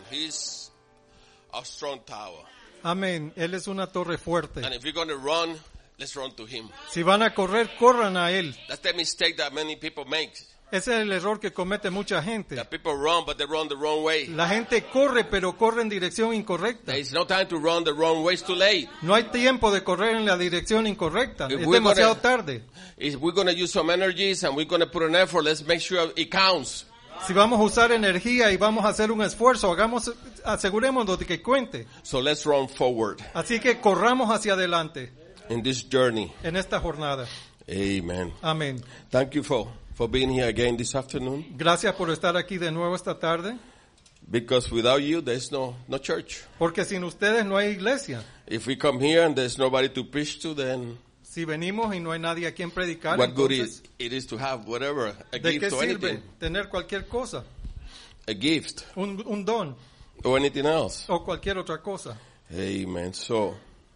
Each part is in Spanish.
He's a strong tower. Amén. Él es una torre fuerte. And if we're going to run, let's run to him. Si van a correr, corran a Él. That's the mistake that many people make. Ese es el error que comete mucha gente. That people run, but they run the wrong way. La gente corre, pero corre en dirección incorrecta. There is no time to run the wrong way. It's too late. No hay tiempo de correr en la dirección incorrecta. If Es we're demasiado gonna- tarde. If we're going to use some energies and we're going to put an effort, let's make sure it counts. Si vamos a usar energía y vamos a hacer un esfuerzo, asegurémonos de que cuente. So let's run forward Así que corramos hacia adelante in this journey. en esta jornada. Amen. Amén. Thank you for being here again this afternoon. Gracias por estar aquí de nuevo esta tarde, Because without you, there's no church. porque sin ustedes no hay iglesia. If we come here and there's nobody to preach to, then Si venimos y no hay nadie a quien predicar, what good entonces, it is to have whatever, a ¿de qué gift or sirve anything, tener cualquier cosa? a gift Un don or anything else. o cualquier otra cosa. Amen. So,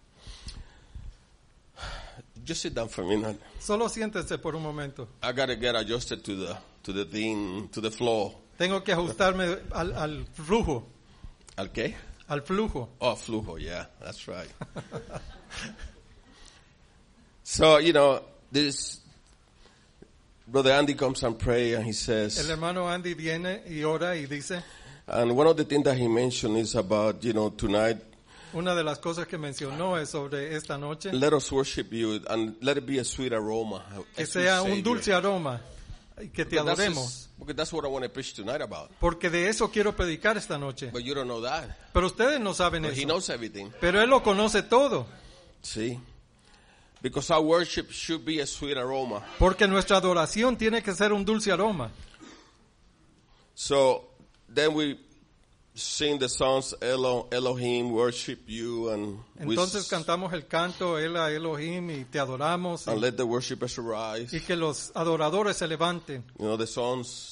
just sit down for a minute. Solo siéntense por un momento. I gotta get adjusted to the thing, to the flow. Tengo que ajustarme al flujo, Okay? al flujo. Oh, flujo, yeah, that's right. So, this Brother Andy comes and pray and he El says, hermano Andy viene y ora y dice, and one of the things that he mentioned is about, tonight, una de las cosas que mencionó es sobre esta noche, let us worship you and let it be a sweet aroma. que as we sea Savior. un dulce aroma y que te Because adoremos. because that's what I want to preach tonight about. Porque de eso quiero predicar esta noche. But you don't know that. Pero ustedes no saben But he eso. knows everything. Pero Él lo conoce todo. See? Because our worship should be a sweet aroma. Porque nuestra adoración tiene que ser un dulce aroma. So then we sing the songs, Elohim, worship you, and Entonces cantamos el canto, Ela Elohim, y te adoramos. and let the worshipers arise. Y que los adoradores se levanten. The sons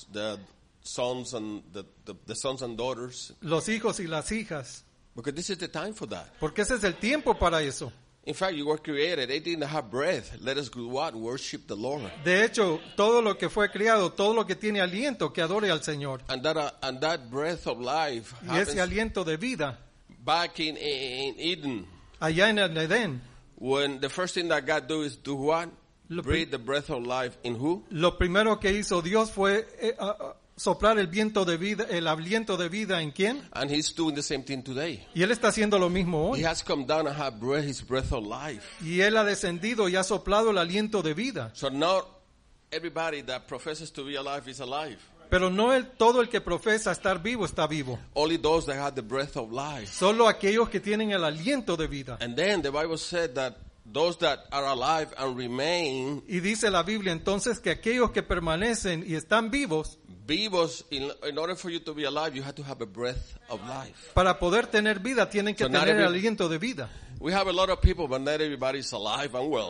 and the sons and daughters. Los hijos y las hijas. Because this is the time for that. Porque ese es el tiempo para eso. In fact, you were created. They didn't have breath. Let us do what? Worship the Lord. De hecho, todo lo que fue criado, todo lo que tiene aliento, que adore al Señor. And that breath of life Y ese happens aliento de vida, back in Eden. allá en el Edén, When the first thing that God do is do what? Lo Breathe the breath of life in who? lo primero que hizo Dios fue soplar el viento de vida, el aliento de vida en quién. And He's doing the same thing today. Y Él está haciendo lo mismo He hoy. has come down and have breath, His breath of life. Y Él ha descendido y ha soplado el aliento de vida. So not everybody that professes to be alive is alive. Pero no todo el que profesa estar vivo está vivo. Only those that have the breath of life. Solo aquellos que tienen el aliento de vida. And then the Bible said that those that are alive and remain Y dice la Biblia entonces que aquellos que permanecen y están vivos, vivos, in order for you to be alive, you have to have a breath of life. para poder tener vida, tienen que So not tener el every- aliento de vida. We have a lot of people, but not everybody is alive and well.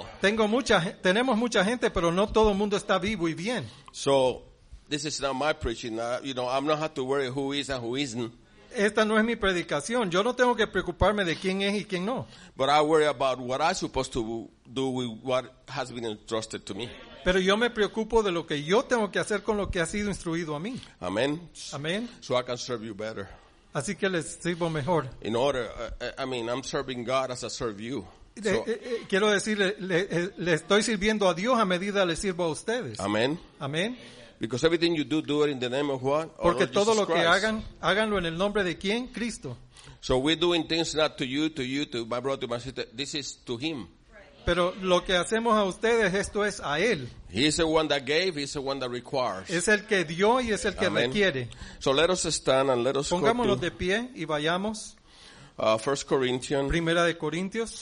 Tenemos mucha gente, pero no todo el mundo está vivo y bien. So this is not my preaching. I'm not have to worry who is and who isn't. Esta no es mi predicación. Yo no tengo que preocuparme de quién es y quién no. But I worry about what I'm supposed to do with what has been entrusted to me. Pero yo me preocupo de lo que yo tengo que hacer con lo que ha sido instruido a mí. Amen. Amén. So I can serve you better. Así que les sirvo mejor. In order, I'm serving God as I serve you. So, Quiero decirle, le estoy sirviendo a Dios a medida le sirvo a ustedes. amen. Amén. Because everything you do it in the name of what? Our Porque Lord todo Jesus lo que Christ. hagan, háganlo en el nombre de quién? Cristo. So we're doing things not to you, to my brother, to my sister. This is to Him. Pero lo que hacemos a ustedes, esto es a Él. He is the one that gave. He's the one that requires. Es el que dio y es el que Amén. requiere. So let us stand and let us go Pongámonos to de pie y vayamos. 1 Corinthians. Primera de Corintios.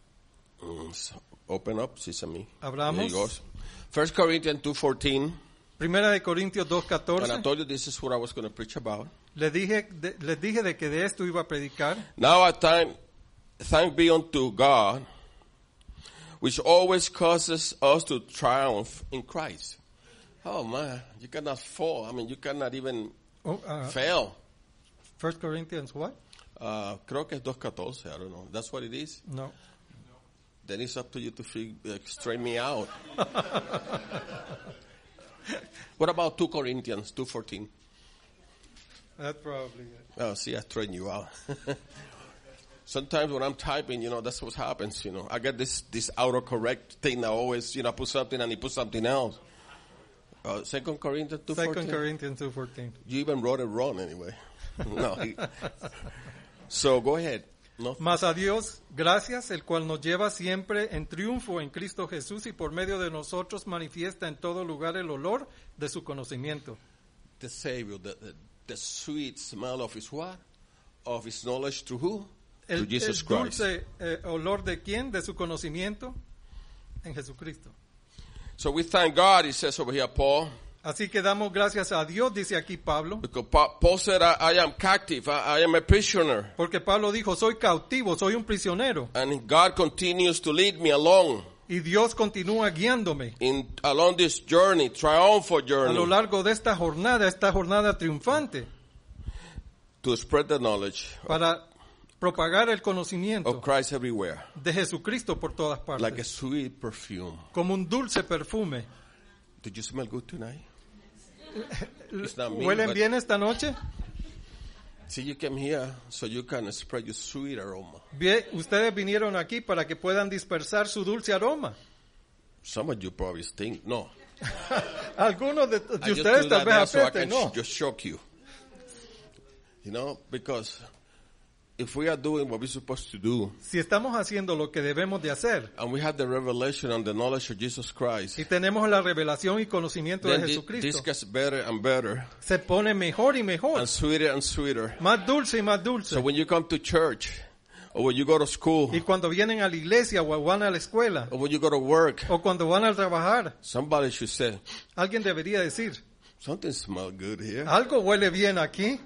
Open up, Sesame. Abramos. There he goes. 1 Corinthians 2:14. Primera de Corintios And I 2:14. told you this is what I was going to preach about. Les dije de que de esto iba a predicar. Now at time, thanks be unto God, which always causes us to triumph in Christ. Oh man, you cannot fall. I mean, you cannot even fail. 1 Corinthians what? Creo que es 2:14. I don't know. That's what it is. No. Then it's up to you to straighten me out. What about 2 Corinthians 2:14? That's probably it. Oh, see, I straighten you out. Sometimes when I'm typing, that's what happens, I get this autocorrect thing that always, I put something and he put something else. 2 Corinthians 2:14. 2 Corinthians 2:14. You even wrote it wrong anyway. No. So go ahead. No. Mas a Dios, gracias, el cual nos lleva siempre en triunfo en Cristo Jesús y por medio de nosotros manifiesta en todo lugar el olor de su conocimiento. The Savior, the sweet smell of his what? Of his knowledge through who? El, Through Jesus el Christ. dulce olor de quién? De su conocimiento en Jesucristo. So we thank God, he says over here, Paul. Así que damos gracias a Dios, dice aquí Pablo. Because Paul said, I am captive, I am a prisoner. Porque Pablo dijo, soy cautivo, soy un prisionero. And God continues to lead me along. Y Dios continúa guiándome Along this journey, triumphal a journey, lo largo de esta jornada triunfante, to spread the knowledge para propagar el of conocimiento Christ everywhere, de Jesucristo por todas like a partes, sweet perfume. como un dulce perfume. Did you smell good tonight? It's not me, ¿Huelen but bien esta noche? see, you came here so you can spread your sweet aroma. Bien, ustedes vinieron aquí para que puedan dispersar su dulce aroma. Some of you probably think, no. Algunos de I just ustedes do tal that vez now so I aprieten, can no. just shock you. Because if we are doing what we're supposed to do, Si estamos haciendo lo que debemos de hacer and we have the revelation and the knowledge of Jesus Christ, y tenemos la revelación y conocimiento de then this Jesucristo, gets better and better, se pone mejor y mejor, and sweeter. más dulce y más dulce. So when you come to church, or when you go to school, Y cuando vienen a la iglesia o van a la escuela or when you go to work, o cuando van a trabajar, somebody should say, alguien debería decir, something smells good here. algo huele bien aquí.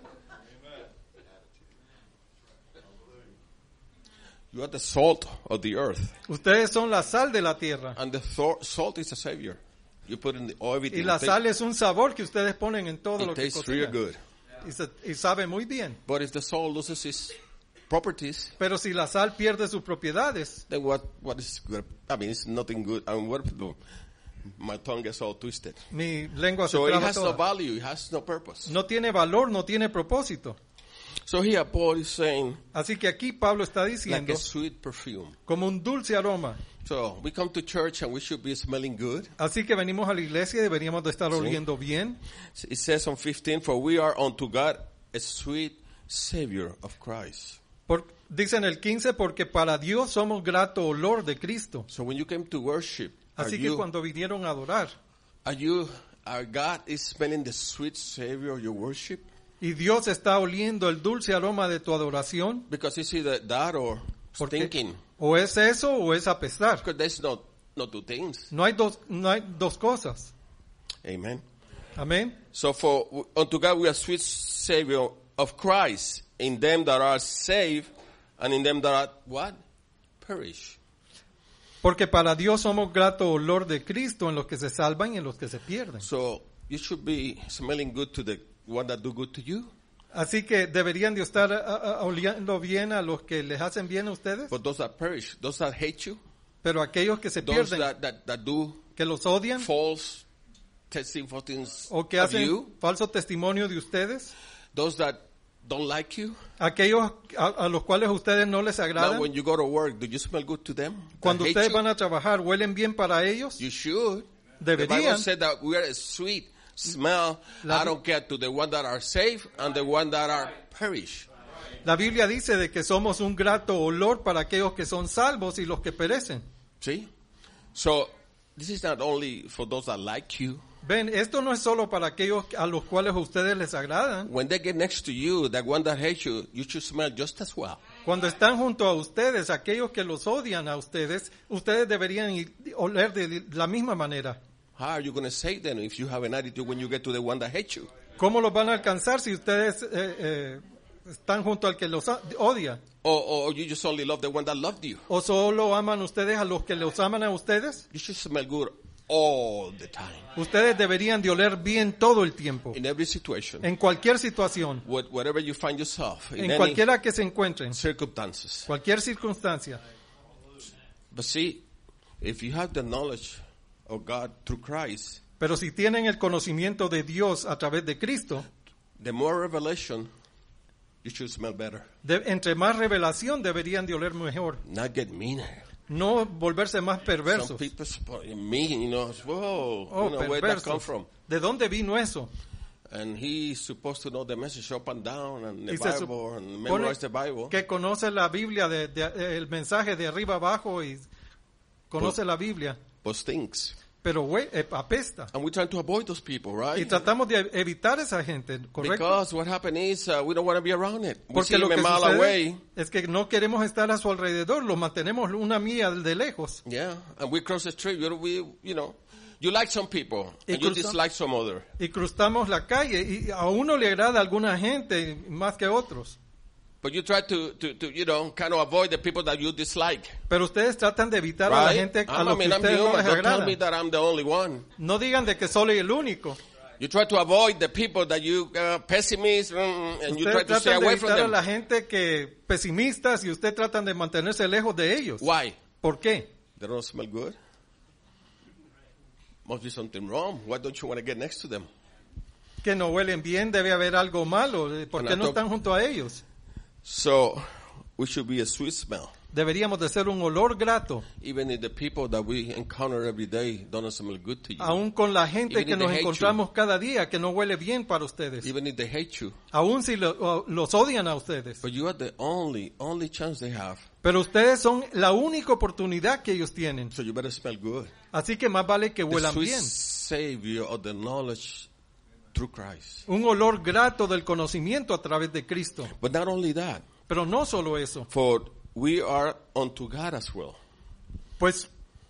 You are the salt of the earth. Ustedes son la sal de la tierra. And the salt is a savior. You put in everything. Y la sal es un sabor que ustedes ponen en todo lo It que tastes real cocinan. good. Y sabe muy bien. But if the salt loses its properties, Pero si la sal pierde sus propiedades, then what is good? I mean, it's nothing good. I mean, what do? My tongue gets all twisted. mi lengua se So it traba has no toda. value. It has no purpose. No tiene valor, no tiene propósito. So here Paul is saying, Así que aquí Pablo está like diciendo, a sweet perfume. como un dulce aroma. So we come to church and we should be smelling good. Así que venimos a la iglesia y deberíamos de estar oliendo bien. It says on 15, for we are unto God a sweet savior of Christ. Dice en el 15, porque para Dios somos grato olor de Cristo. So when you came to worship, Así que cuando vinieron a adorar, our God is smelling the sweet savior of your worship? y Dios está oliendo el dulce aroma de tu adoración, Because it's either that or porque stinking. o es eso o es apestar. Because there's no two things. No hay dos cosas. Amen. Amén. So for unto God we are sweet savior of Christ in them that are saved and in them that are what? Perish. Porque para Dios somos grato olor de Cristo en los que se salvan y en los que se pierden. So you should be smelling good to the one that do good to you. Así que deberían de estar oliendo bien a los que les hacen bien a ustedes, But those that perish, those that hate you, pero aquellos que se those pierden, that do que los odian false testimonies o que of hacen you, falso testimonio de ustedes, those that don't like you. aquellos a los cuales ustedes no les Now agradan, when you go to work, do you smell good to them? that cuando hate ustedes you? van a trabajar, ¿huelen bien para ellos? You should. The Bible Deberían. said that we are a sweet smell. I don't care to the one that are saved and the one that are perish. La Biblia dice de que somos un grato olor para aquellos que son salvos y los que perecen. See? So this is not only for those that like you. Ven, esto no es solo para aquellos a los cuales a ustedes les agradan. When they get next to you, that one that hates you, you should smell just as well. Cuando están junto a ustedes, aquellos que los odian a ustedes, ustedes deberían oler de la misma manera. How are you going to say then if you have an attitude when you get to the one that hates you? ¿Cómo los van a alcanzar si ustedes están junto al que los odia? Or you just only love the one that loved you? ¿O solo aman ustedes a los que los aman a ustedes? You should smell good all the time. Ustedes deberían de oler bien todo el tiempo, In every situation. en cualquier situación, Whatever you find yourself. In en any cualquiera que se encuentren, circumstances. cualquier circunstancia. But see, if you have the knowledge of God through Christ, Pero si tienen el conocimiento de Dios a través de Cristo, the more revelation, you should smell better. Entre más revelación deberían de oler mejor. Not get meaner. No volverse más Some perversos. people mean, whoa, Oh, where did that come perversos. from? ¿De dónde vino eso? And he's supposed to know the message up and down and the Y se Bible and supone memorize the Bible. que conoce la Biblia, el mensaje de arriba abajo y conoce la Biblia. But stinks. Pero apesta. And we're trying to avoid those people, Y right? tratamos de evitar esa gente, ¿correcto? Because what happened is we don't want to be around it. We see Porque lo them que a mile sucede away. es que no queremos estar a su alrededor, los mantenemos una milla de lejos. Yeah, and we cross the street. You like some people Y and you cruzamos- dislike some other. Y cruzamos la calle y a uno le agrada a alguna gente más que a otros. But you try to kind of avoid the people that you dislike. Pero ustedes tratan de evitar a la Right? gente a I los que mean, I'm ustedes no human. les Don't tell agrada. me that I'm the only one. No digan de que soy el único. You try to avoid the people that you pessimist and you try Ustedes to stay tratan de away from evitar a them. la gente que pesimistas y ustedes tratan de mantenerse lejos de ellos. Why? ¿Por qué? They don't smell good? Must be something wrong. Why don't you want to get next to them? Que no huelen bien, debe haber algo malo. ¿Por qué no están junto a ellos? So, we should be a sweet smell. Deberíamos de ser un olor grato, Even if the people that we encounter every day don't smell good to you. aún con la gente Even que if nos they hate encontramos cada día, que no huele bien para ustedes. Even if they hate you. Aún si los odian a ustedes. But you are the only chance they have. Pero ustedes son la única oportunidad que ellos tienen. So you better smell good. Así que más vale que The huelan sweet bien. Savior of the knowledge through Christ. Un olor grato del conocimiento a través de Cristo. But not only that, Pero no solo eso. for we are unto God as well. Pues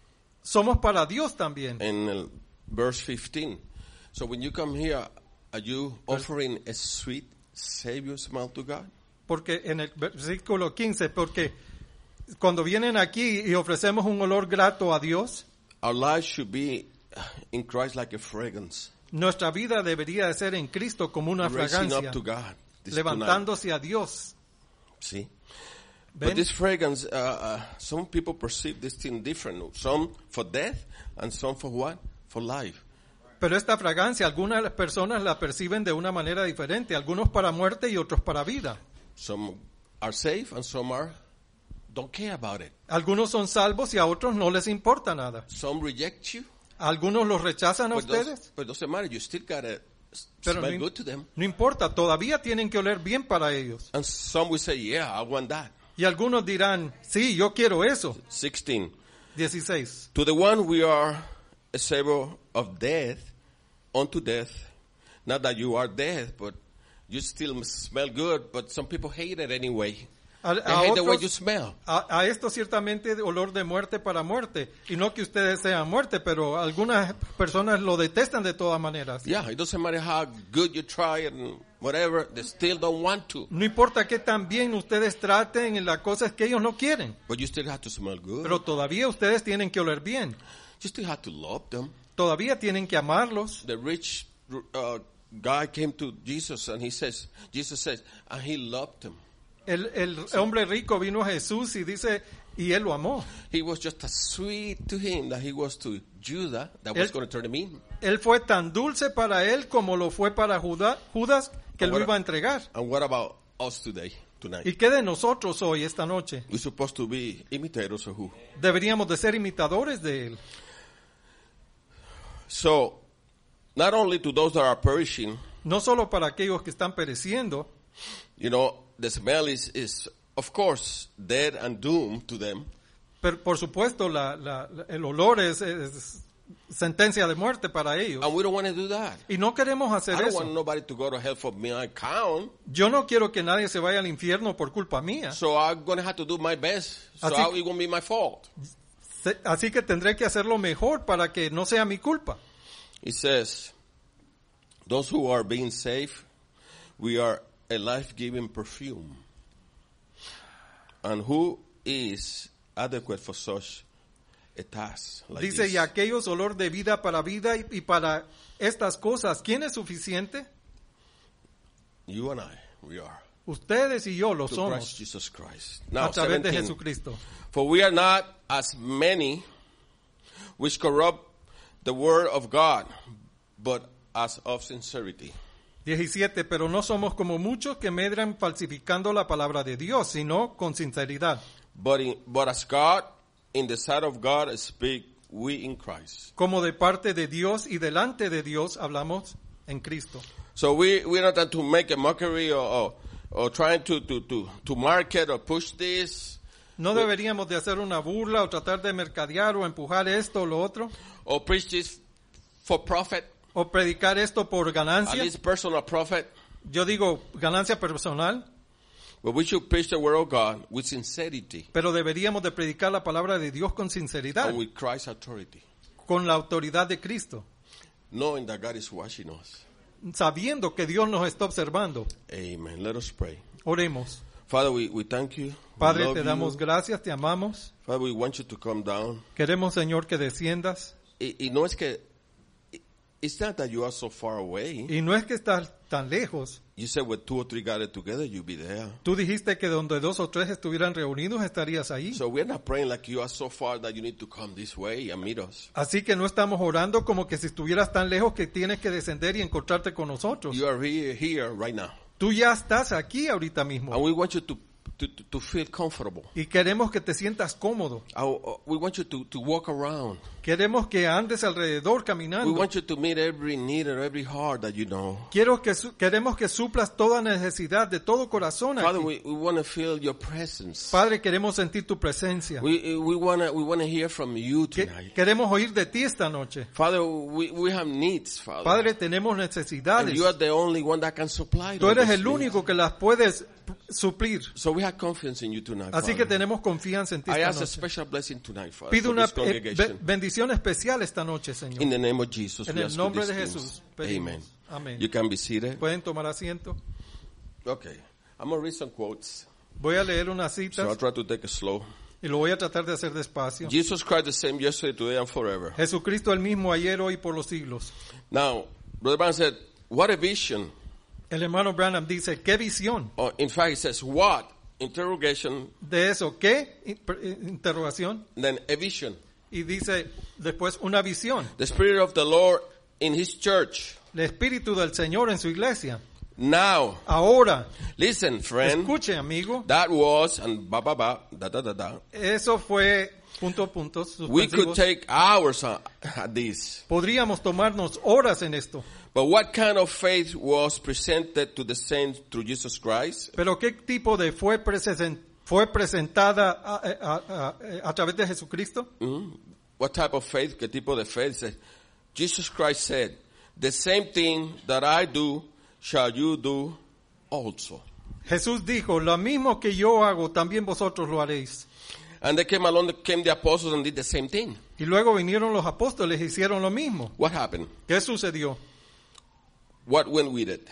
somos para Dios también. In verse 15. So when you come here, are you offering a sweet Savior smell to God? Porque en el versículo 15, porque cuando vienen aquí y ofrecemos un olor grato a Dios, Our lives should be in Christ like a fragrance. nuestra vida debería de ser en Cristo como una Raising fragancia, up to God. This tonight. levantándose a Dios. See? ¿Ven? But this fragrance, some people perceive this thing different. Some for death and some for what? For life. Pero esta fragancia, algunas personas la perciben de una manera diferente, algunos para muerte y otros para vida. Some are safe and some don't care about it. Algunos son salvos y a otros no les importa nada. Some reject you. Algunos los rechazan a But ustedes, it doesn't matter. You still gotta pero smell good to them. no importa, todavía tienen que oler bien para ellos. And some will say, yeah, I want that. Y algunos dirán, sí, yo quiero eso. 16. 16. To the one we are a savor of death unto death. Not that you are dead, but you still smell good, but some people hate it anyway. A They hate the way you otros, smell. a esto ciertamente de olor de muerte para muerte. Y no que ustedes sean muerte, pero algunas personas lo detestan de todas maneras. Yeah, it doesn't matter how good you try and whatever, they still don't want to. No importa qué tan bien ustedes traten, la cosa es que ellos no quieren. But you still have to smell good. Pero todavía ustedes tienen que oler bien. You still have to love them. Todavía tienen que amarlos. The rich guy came to Jesus and Jesus says, and he loved him. El hombre rico vino a Jesús y dice, y él lo amó. He was just as sweet to him that he was to Judah that was Él- going to turn him in. Él fue tan dulce para él como lo fue para Judas, que lo Ahora- iba a entregar. And what about us tonight? ¿Y qué de nosotros hoy, esta noche? We're supposed to be imitators of who? Deberíamos de ser imitadores de él. So, not only to those that are perishing, No solo para aquellos que están pereciendo, the smell is of course dead and doomed to them. pero por supuesto el olor es sentencia de muerte para ellos. And we don't want to do that. Y no queremos I hacer don't eso. want nobody to go to hell for my account. Yo no quiero que nadie se vaya al infierno por culpa mía. So I'm going to have to do my best. So Así- it won't be my fault. Así que tendré que hacerlo mejor para que no sea mi culpa. It says, those who are being saved, we are a life-giving perfume. And who is adequate for such a task like Dice, this? y aquellos olor de vida y para estas cosas, ¿quién es suficiente? You and I, we are. Ustedes y yo lo To somos Christ Jesus Christ. Now, a través de 17. Jesucristo. For we are not as many which corrupt the word of God, but as of sincerity. 17, pero no somos como muchos que medran falsificando la palabra de Dios, sino con sinceridad. But as God, in the sight of God, speak we in Christ. Como de parte de Dios y delante de Dios hablamos en Cristo. So we're not trying to make a mockery or trying to market or push this. No deberíamos de hacer una burla o tratar de mercadear o empujar esto o lo otro. Or preach this for profit. O predicar esto por At ganancia. least personal profit. Yo digo ganancia personal, But we should preach the word of God with sincerity pero deberíamos de predicar la palabra de Dios con sinceridad, and with Christ's authority, con la autoridad de Cristo, knowing that God is watching us. sabiendo que Dios nos está observando. Amen. Let us pray. Oremos. Father, we thank you. We Padre, love te damos you. gracias, te amamos. Father, we want you to come down. Queremos, Señor, que desciendas. Y no es que, it's not that you are so far away. Y no es que estás tan lejos. You said with 2 or 3 gathered together, you'll be there. Tú dijiste que donde 2 o 3 estuvieran reunidos estarías ahí. So we're not praying like you are so far that you need to come this way and meet us. Así que no estamos orando como que si estuvieras tan lejos que tienes que descender y encontrarte con nosotros. You are here right now. Tú ya estás aquí ahorita mismo. And we want you to feel comfortable. Y queremos que te sientas cómodo. We want you to walk around. Queremos que andes alrededor We caminando. want you to meet every need and every heart that you know. Queremos que suplas toda necesidad de todo corazón Father, aquí. we want to feel your presence. Padre, queremos sentir tu presencia. We want to hear from you tonight. Queremos oír de ti esta noche. Father, we have needs, Father. Padre, tenemos And necesidades. you are the only one that can supply Tú those eres el needs. único que las puedes suplir. So we have confidence in you tonight, Así que Father. tenemos confianza en ti I esta ask a noche. special blessing tonight, Father, Pido for una this congregation. bendición especial esta noche, In Señor. the name of Jesus, En we el ask nombre you de these Jesús. things. Amen. Pedimos. Amén. You can be seated. Pueden tomar asiento. Okay. I'm going to read some quotes. Voy a leer unas So I'll citas try to take it slow. y lo voy a tratar de hacer despacio. Jesus Christ the same yesterday, today, and forever. Jesucristo el mismo ayer, hoy, por los siglos. Now, Brother Brown said, what a vision. El hermano Branham dice, ¿qué visión? In fact, he says, what? Interrogation, De eso, ¿qué? Interrogación. then a vision. Y dice después una visión. The Spirit of the Lord in His church. El Espíritu del Señor en su iglesia. Now, Ahora, listen, friend. escuche, amigo. That was, and ba ba ba, da da da da. Eso fue, puntos We could suspensivos. take hours at this. Podríamos tomarnos horas en esto. But what kind of faith was presented to the saints through Jesus Christ? Pero ¿qué tipo de fue presentada a través de Jesucristo? What type of faith? ¿Qué tipo de fe? Says, Jesus Christ said, the same thing that I do shall you do also. Jesús dijo, lo mismo que yo hago, también vosotros lo haréis. And they came along, came the apostles and did the same thing. Y luego vinieron los apóstoles y hicieron lo mismo. What happened? ¿Qué sucedió? What went with it?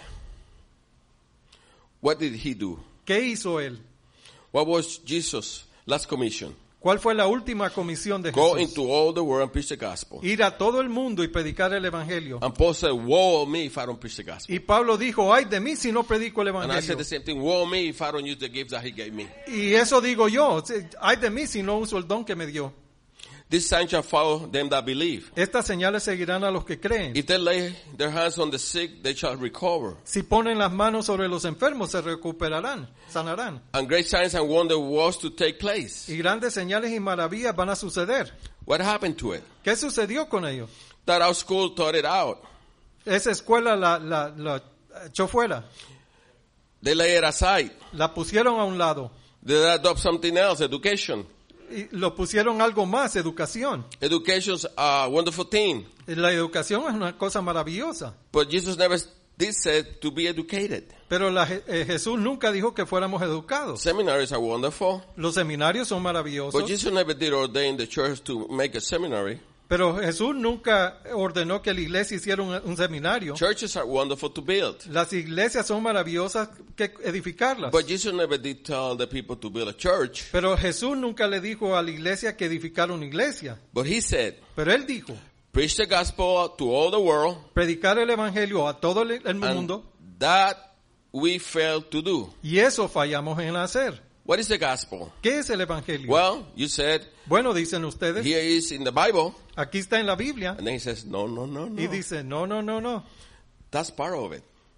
What did he do? ¿Qué hizo él? What was Jesus' last commission? ¿Cuál fue la última comisión de Go Jesús? into all the world and preach the gospel. Ir a todo el mundo y predicar el evangelio. And Paul said, woe me if I don't preach the gospel. Y Pablo dijo, ay de mí si no predico el And I said evangelio. the same thing, woe me if I don't use the gifts that he gave me. Y eso digo yo, ay de mí si no uso el don que me dio. This sign shall follow them that believe. Estas señales seguirán a los que creen. If they lay their hands on the sick, they shall recover. Si ponen las manos sobre los enfermos, se recuperarán, sanarán. And great signs and wonders was to take place. Y grandes señales y maravillas van a suceder. What happened to it? ¿Qué sucedió con ellos? That our school taught it out. Esa escuela la echó fuera. They lay it aside. La pusieron a un lado. They adopt something else, education. Y lo pusieron algo más, educación. Education's a wonderful thing. La educación es una cosa maravillosa. But Jesus never did say to be educated. Pero Jesús nunca dijo que fuéramos educados. Seminaries are wonderful. Los seminarios son maravillosos. But Jesus never did ordain the church to make a seminary. Pero Jesús nunca ordenó que la iglesia hiciera un seminario. Churches are wonderful to build. Las iglesias son maravillosas que edificarlas. But Jesus never did tell the people to build a church. Pero Jesús nunca le dijo a la iglesia que edificara una iglesia. But he said, Pero él dijo, preach the gospel to all the world. predicar el evangelio a todo el And mundo. that we failed to do. Y eso fallamos en hacer. What is the gospel? ¿Qué es el evangelio? Well, you said, Bueno, dicen ustedes, here is in the Bible. aquí está en la Biblia. And then he says, no, no, no, Y no. dice, no. That's part of it.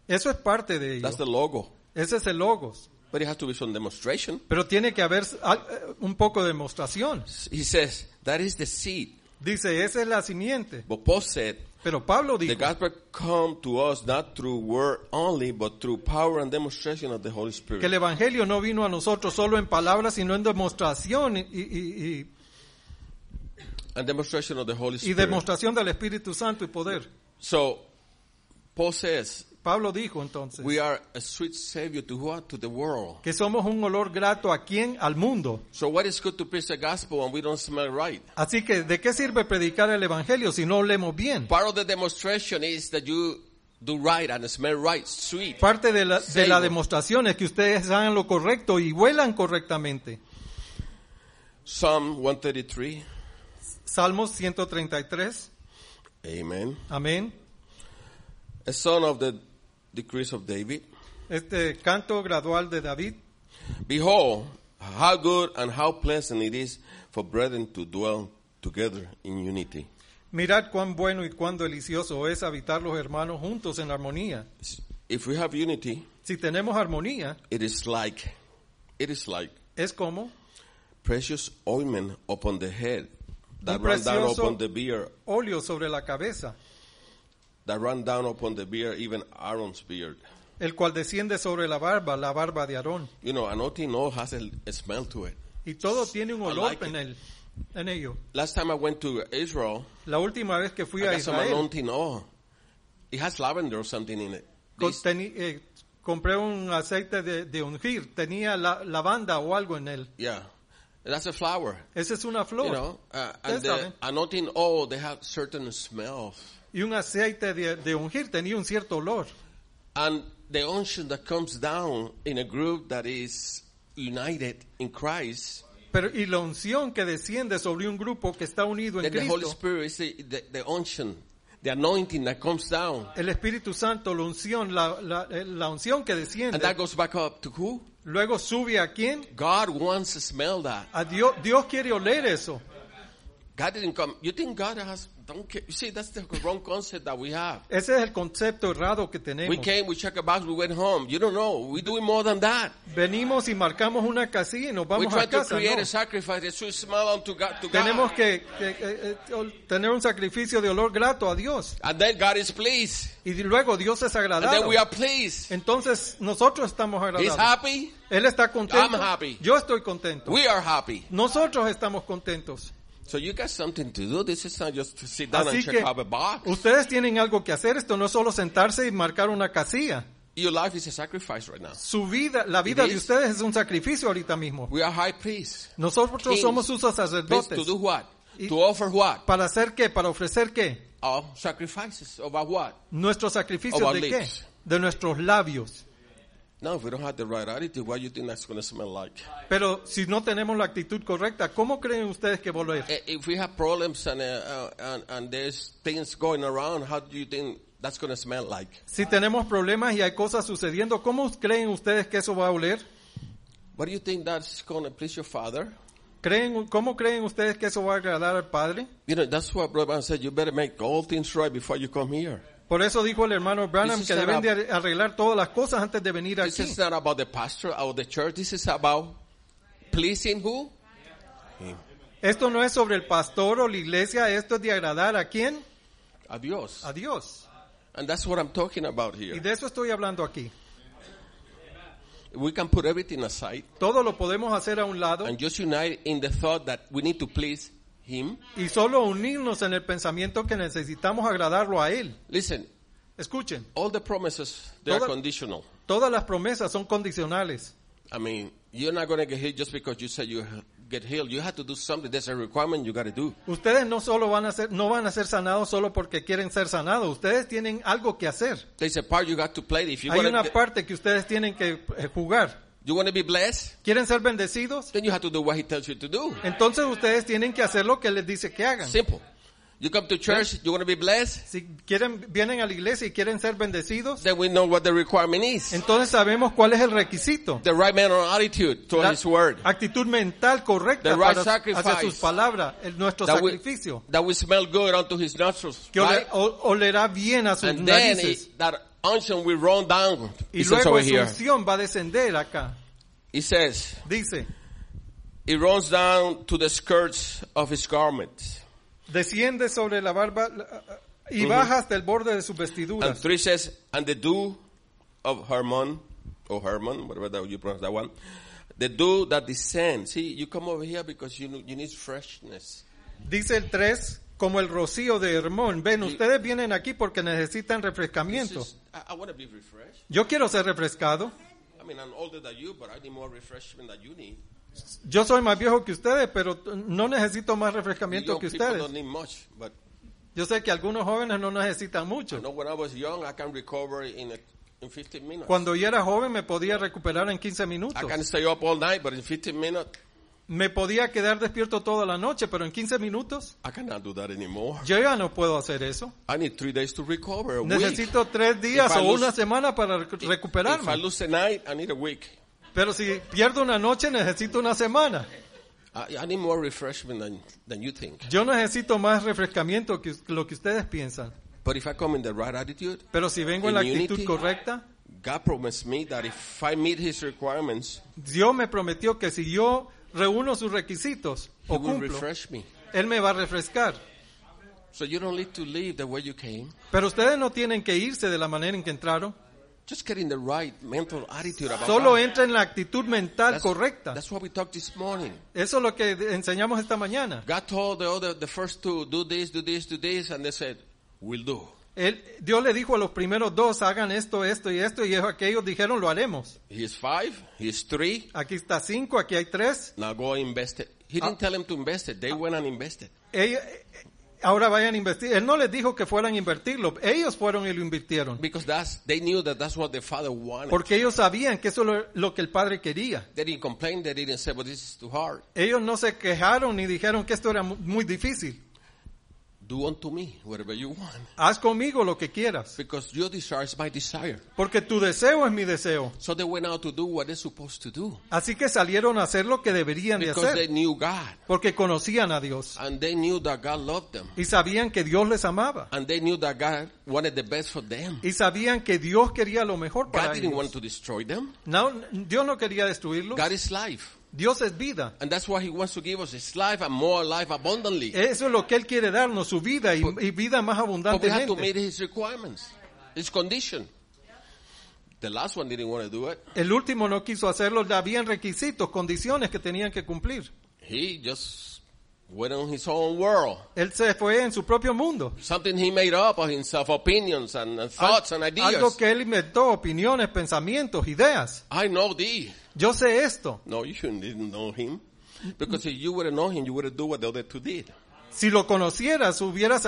Eso es parte de ello. That's the logo. Ese es el logos. But it has to be some demonstration. Pero tiene que haber un poco de demostración. He says, that is the seed. Dice, esa es la simiente. But Paul said, Pero Pablo the dijo, gospel come to us not through word only, but through power and demonstration of the Holy Spirit. que el evangelio no vino a nosotros solo en palabras, sino en demostración y And demonstration of the Holy Spirit. demostración del Espíritu Santo y poder. So, Paul says, Pablo dijo entonces we are a sweet savior to what? To the world. que somos un olor grato a quién, al mundo. So what is good to preach the gospel when we don't smell right? Así que, ¿de qué sirve predicar el evangelio si no olemos bien? Part of the demonstration is that you do right and smell right, sweet. Parte de la demostración es que ustedes hagan lo correcto y huelan correctamente. Psalm 133. Salmos 133. Amen. Amén. A son of the decrees of David. Este canto gradual de David. Behold, how good and how pleasant it is for brethren to dwell together in unity. Mirad cuán bueno y cuán delicioso es habitar los hermanos juntos en armonía. If we have unity, Si tenemos armonía, it is like es como precious ointment upon the head that un run down precioso upon the beard, óleo sobre la cabeza, even Aaron's beard. el cual desciende sobre la barba de Aarón. You know, anointing oil has a smell to it. Y todo tiene un olor like en ello. Last time I went to Israel, La última vez que fui I a got some Israel, anointing oil. It has lavender or something in it. compré un aceite de ungir, tenía lavanda o algo en él. Yeah, that's a flower. Esa es una flor. You know, and Ustedes the saben. anointing oil, they have certain smells. Y un aceite de ungir tenía un cierto olor. And the unction that comes down in a group that is united in Christ, Y la unción que desciende sobre un grupo que está unido en then the Holy Cristo, Spirit is the unction, the anointing that comes down. el Espíritu Santo, la unción, la unción que And desciende, that goes back up to who? luego sube a quién? God wants to smell that. A Dios. Dios quiere oler eso. God didn't come. You think God don't care? You see, that's the wrong concept that we have. Ese es el concepto errado que tenemos. We came, we checked a box, we went home. You don't know. We're doing more than that. Venimos y marcamos una casilla y nos We vamos try a to casa. create No. a sacrifice that should smell unto God. Tenemos que tener un sacrificio de olor grato a Dios. And then God is pleased. Y luego Dios es And then agradado. we are pleased. Entonces nosotros estamos He's agradados. happy. Él está contento. I'm happy. Yo estoy contento. We are happy. Nosotros estamos contentos. So you got something to do. This is not just to sit down Así and que check out a box. ustedes tienen algo que hacer. Esto no es solo sentarse y marcar una casilla. Your life is a sacrifice right now. Su vida, la vida It de is. ustedes es un sacrificio ahorita mismo. We are high priests. Nosotros Kings. somos sus Please, sacerdotes. to do what? Y- To offer what? ¿Para hacer qué? ¿Para ofrecer qué? Our sacrifices. About what? ¿Nuestros sacrificios Of our de qué? lips. De nuestros labios. Now, if we don't have the right attitude, what do you think that's going to smell like? Pero si no tenemos la actitud correcta, ¿cómo creen ustedes que va a oler? If we have problems and there's things going around, how do you think that's going to smell like? Si tenemos problemas y hay cosas sucediendo, ¿cómo creen ustedes que eso va a oler? What do you think that's going to please your Father? ¿Cómo creen ustedes que eso va a agradar al Padre? You know, that's why Brother Branham said, you better make all things right before you come here. Por eso dijo el hermano Branham This is que not deben de arreglar todas las cosas antes de venir This aquí. is not about the pastor or the church. This is about pleasing who? Him. Esto no es sobre el pastor o la iglesia, esto es de agradar a quién? A Dios. A Dios. And that's what I'm talking about Y here. de eso estoy hablando aquí. We can put everything aside Todo lo podemos hacer a un lado and just unite in the thought that we need to please Him. y solo unirnos en el pensamiento que necesitamos agradarlo a Él. Listen, Escuchen, all the promises, they are Toda- conditional. todas las promesas son condicionales. I mean, you're not going to get healed just because you said you get healed. You have to do something. There's a requirement you got to do. Ustedes no van a ser sanados solo porque quieren ser sanados. Ustedes tienen algo que hacer. There's a part you got to play. If you Hay want una to, parte que ustedes tienen que jugar. you want to be blessed, ¿Quieren ser bendecidos? then you have to do what He tells you to do. Entonces ustedes tienen que hacer lo que les dice que hagan. Simple. You come to church, you want to be blessed, Si vienen a la iglesia y quieren ser bendecidos, then we know what the requirement is. entonces sabemos cuál es el requisito. The right manner of attitude toward La His word. actitud mental correcta The right hacia sacrifice. sus palabras, nuestro That we, sacrificio, that we smell good unto His nostrils. que Right? olerá bien a sus And then narices. that unction will run down. Y It says luego over esa here. unción va a descender acá. It says, Dice, it runs down to the skirts of his garments. desciende sobre la barba y baja hasta el borde de sus And vestiduras. 3 says, and the dew of Hermon, or Hermon, whatever that you pronounce that one, the dew that descends. See, you come over here because you need freshness. Dice el 3, como el rocío de Hermón. Ven, ustedes vienen aquí porque necesitan refrescamiento. I want to be refreshed. Yo quiero ser refrescado. I mean, I'm older than you, but I need more refreshment than you need. Yo soy más viejo que ustedes, pero no necesito más You refrescamiento young que people ustedes. don't need much, but Yo sé que algunos jóvenes no necesitan I mucho. know when I was young, I can recover in 15 minutes. Cuando yo era joven me podía recuperar en 15 minutos. I can stay up all night, but in 15 minutes, Me podía quedar despierto toda la noche, pero en 15 minutos I cannot do that anymore. yo ya no puedo hacer eso. I need 3 days to recover, a week. Necesito 3 días If I o lose- una semana para If I recuperarme. lose a night, I need a week. Pero si pierdo una noche, necesito una semana. I need more refreshment than you think. Yo necesito más refrescamiento que lo que ustedes piensan. But if I come in the right attitude, Pero si vengo en la In actitud unity. correcta, God promised me that if I meet His requirements, Dios me prometió que si yo reúno sus requisitos He o will cumplo, refresh me. Él me va a refrescar. So you don't need to leave the way you came. Pero ustedes no tienen que irse de la manera en que entraron. Just get in the right mental attitude about Solo God. entra en la actitud mental That's- correcta. That's what we talked this morning. Eso es lo que enseñamos esta mañana. God told the first two, do this, do this, do this, and they said, we'll do. Dios le dijo a los primeros dos, hagan esto, esto y esto, y aquellos dijeron, lo haremos. He's 5, he's 3, Aquí está 5, aquí hay 3. now go invest it. He didn't tell them to invest it. They went and invested. Ahora vayan a invertir. Él no les dijo que fueran a invertirlo. Ellos fueron y lo invirtieron. Because they knew that's what the Father wanted. Porque ellos sabían que eso es lo que el Padre quería. They didn't complain, they didn't say, but this is too hard. Ellos no se quejaron ni dijeron que esto era muy difícil. Do unto me whatever you want. Haz conmigo lo que quieras. Because your desire is my desire. Porque tu deseo es mi deseo. So they went out to do what they're supposed to do. Así que salieron a hacer lo que deberían de Because they hacer. knew God. Porque conocían a Dios. And they knew that God loved them. Y sabían que Dios les amaba. And they knew that God wanted the best for them. Y sabían que Dios quería lo mejor para God didn't want ellos. to destroy them. No, Dios no quería destruirlos. God is life. Dios es vida. And that's why He wants to give us His life and more life abundantly. Eso es lo que Él quiere darnos, su vida y vida más But we have to meet abundantemente. His requirements, His condition. The last one didn't want to do it. El último no quiso hacerlo, habían requisitos, condiciones que tenían que cumplir. He just went on his own world. Él se fue en su propio mundo. Something he made up of himself, opinions and thoughts and Algo ideas. que Él inventó, opiniones, pensamientos, ideas. I know thee. Yo sé esto. No, you didn't know him. Because if you would have known him, you would have done what the other two did. Si lo conocieras, hubieras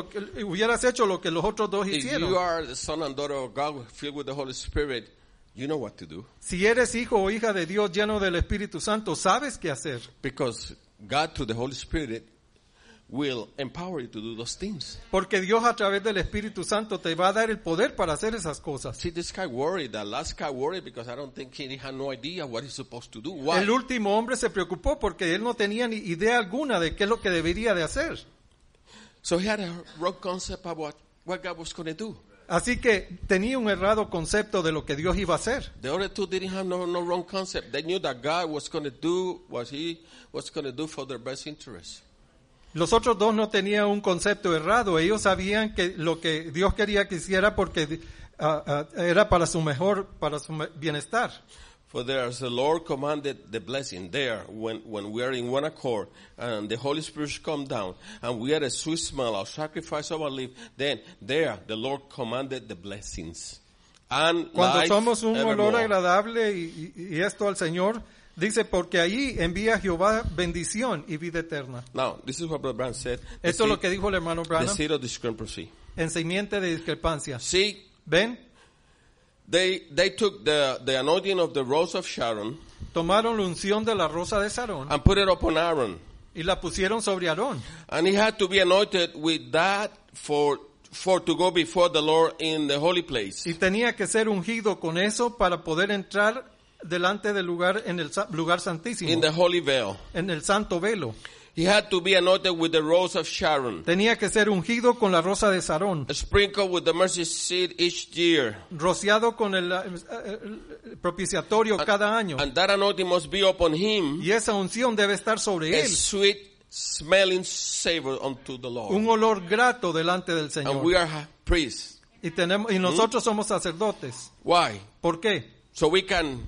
hecho lo que los otros dos If hicieron. you are the son and daughter of God filled with the Holy Spirit, you know what to do. Si eres hijo o hija de Dios lleno del Espíritu Santo, sabes qué hacer. Because God, through the Holy Spirit, will empower you to do those things. Porque Dios a través del Espíritu Santo te va a dar el poder para hacer esas cosas. See, this guy worried, that last guy worried because I don't think he had no idea what he's supposed to do. Why? El último hombre se preocupó porque él no tenía ni idea alguna de qué es lo que debería de hacer. So he had a wrong concept about what God was going to do. Así que tenía un errado concepto de lo que Dios iba a hacer. The other two didn't have no wrong concept. They knew that God was going to do what He was going to do for their best interest. Los otros dos no tenían un concepto errado. Ellos sabían que lo que Dios quería que hiciera porque era para su bienestar. For there, as the Lord commanded the blessing, there, when we are in one accord, and the Holy Spirit come down, and we had a sweet smell of sacrifice of our life, then there the Lord commanded the blessings. And Cuando life somos un olor evermore. agradable y esto al Señor, dice, porque ahí envía Jehová bendición y vida eterna. Now, this is what Brother Branham said. Esto es lo que dijo el hermano The Branham seed of discrepancy. en simiente de discrepancia. See, ¿Ven? they took the anointing of the rose of Sharon Tomaron la unción de la rosa de Sarón and put it upon Aaron. y la pusieron sobre Aarón. And he had to be anointed with that for to go before the Lord in the holy place. Y tenía que ser ungido con eso para poder entrar delante del lugar, en el lugar santísimo, In the holy veil. en el santo velo. He had to be anointed with the rose of Sharon, Tenía que ser ungido con la rosa de Sarón, sprinkled with the mercy seat each year. rociado con el propiciatorio cada año. And that anointing must be upon him, Y esa unción debe estar sobre a él, sweet smelling savor unto the Lord. un olor grato delante del And we Señor. are priests. Y nosotros somos sacerdotes. Why? ¿Por qué? So we can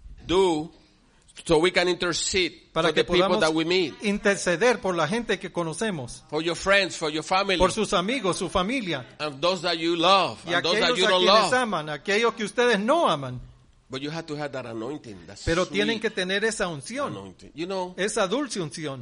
intercede Para for que the people podamos that we meet, interceder por la gente que conocemos, for your friends, for your family, por sus amigos, su familia, and those that you love, y and those that aquellos you a don't quienes love. aman, aquellos que ustedes no aman. But you have to have that anointing, that Pero sweet tienen que tener esa unción, anointing. You know, esa dulce unción.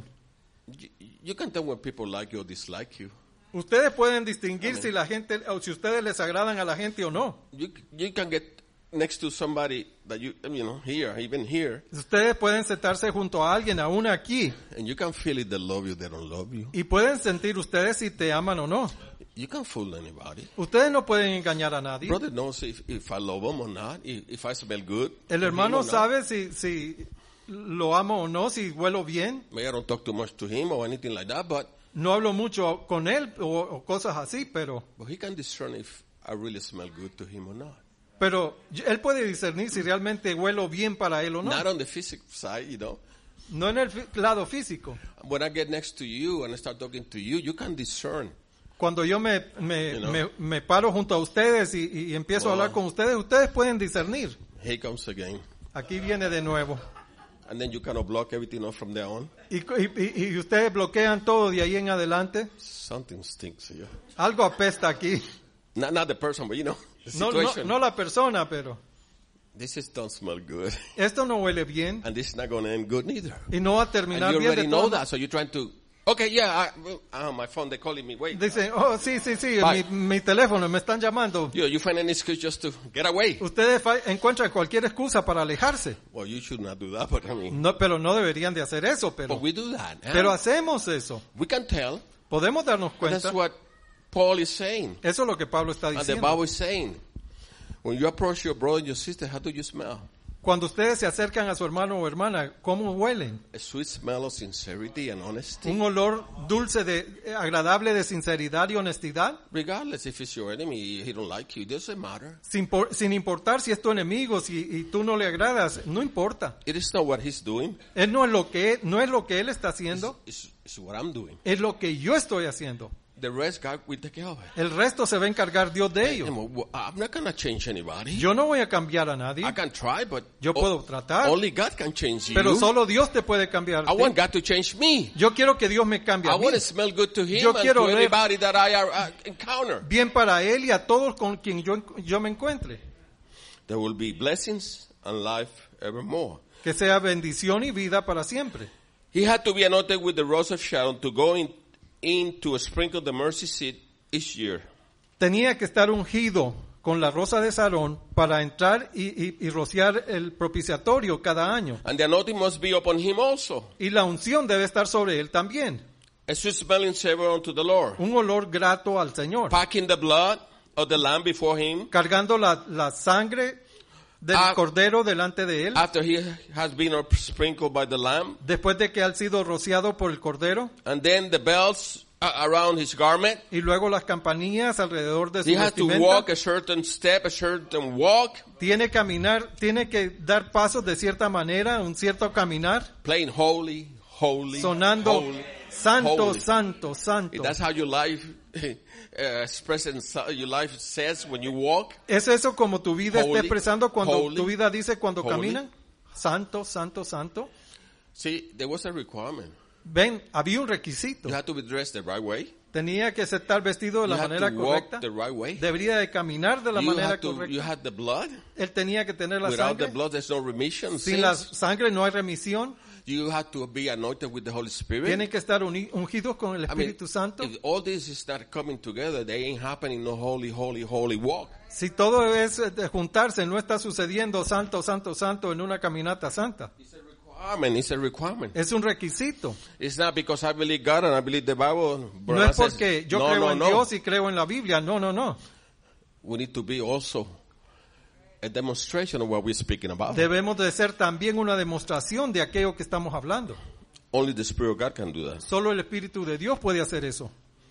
you can tell when people like you or dislike you. Ustedes pueden distinguir si la gente, o si ustedes les agradan a la gente o no. You can get next to somebody that you know, here, even here, Ustedes pueden sentarse junto a alguien, aún aquí, and you can feel it, they love you, they don't love you. y pueden sentir ustedes si te aman o no. You can't fool anybody. Ustedes no pueden engañar a nadie. Brother knows if I love him or not, if I smell good. El to him hermano or not. sabe si lo amo o no, si huelo bien. Maybe I don't talk too much to him or anything like that, but No hablo mucho con él o cosas así, pero he can discern if I really smell good to him or not. él puede discernir si realmente huelo bien para él o no. Not on the physical side, you know. No en el lado físico. When I get next to you and I start talking to you, you can discern. Cuando yo me paro junto a ustedes y empiezo a hablar con ustedes, ustedes pueden discernir. Here comes again. Aquí viene de nuevo. And then you kind of block everything off from there on. Y ustedes bloquean todo de ahí en adelante. Something stinks here. Algo apesta aquí. Not the person, but you know, the No situation. la persona, pero This just don't smell good. esto no huele bien And this is not going to end good neither. y no va a And terminar you bien already de know todo. that, so you're trying to, okay, yeah, my phone, they're calling me, wait. Dicen, oh, sí, Bye. mi teléfono, me están llamando. You find any excuse just to get away. Ustedes encuentran cualquier excusa para alejarse. Well, you should not do that, but I mean, No, pero no deberían de hacer eso, but we do that. pero hacemos eso. We can tell. Podemos darnos That's cuenta. what Paul is saying. Eso es lo que Pablo está And the diciendo. Bible is saying, when you approach your brother and your sister, how do you smell? Cuando ustedes se acercan a su hermano o hermana, ¿cómo huelen? A sweet smell of sincerity and honesty. Un olor dulce, agradable de sinceridad y honestidad, Regardless if it's your enemy, he don't like you, it doesn't matter. sin importar si es tu enemigo, y tú no le agradas, no importa. It is not what he's doing, Él no es lo que él está haciendo, it's what I'm doing. es lo que yo estoy haciendo. The rest, God will take care of it. El resto se va a encargar Dios de ello. I'm not going to change anybody. Yo no voy a cambiar a nadie, I can try, but yo puedo tratar, only God can change you. pero solo Dios te puede cambiar. I want God to change me. Yo quiero que Dios me cambie I a mí. want to smell good to Him Yo and quiero to ver- anybody that I encounter. Bien para Él y a todos con quien yo me encuentre. There will be blessings and life evermore. Que sea bendición y vida para siempre. He had to be anointed with the rose of Sharon to go in to sprinkle the mercy seat each year. Tenía que estar ungido con la rosa de Sarón para entrar y rociar el propiciatorio cada año. And the anointing must be upon him also. Y la unción debe estar sobre él también. A sweet smelling savor unto the Lord. Un olor grato al Señor. Packing the blood of the lamb before him Cargando la sangre del cordero delante de él. after he has been sprinkled by the lamb. Después de que ha sido rociado por el cordero. And then the bells around his garment. Y luego las campanillas alrededor de su He has to vestimenta. walk a certain step, a certain walk, Tiene que dar pasos de cierta manera, un cierto caminar, playing holy, holy, sonando holy, santo, holy. santo, santo. That's how your life your life says when you walk. ¿Es eso como tu vida está Holy, expresando cuando holy, tu vida dice cuando holy. caminan? Santo, santo, santo. See, there was a requirement. Ven, había un requisito. You had to be dressed the right way. Tenía que estar vestido de You la had manera to correcta. walk the right way. Debería de caminar de la You manera had correcta. the blood. Él tenía que tener la Without the sangre. blood, there's no remission. Sin la Sins. sangre no hay remisión. You had to be anointed with the Holy Spirit. Tienen que estar ungidos con el I mean, Espíritu Santo. if all this is not coming together, they ain't happening no holy, holy, holy walk. Si todo es de juntarse, no está sucediendo santo, santo, santo en una caminata santa. It's a requirement. Es un requisito. It's not because I believe God and I believe the Bible. No es porque yo creo en Dios y creo en la Biblia. No, no, no. We need to be also a demonstration of what we're speaking about. Debemos de ser también una demostración de aquello que estamos hablando. Only the Spirit of God can do that. Solo el Espíritu de Dios puede hacer eso.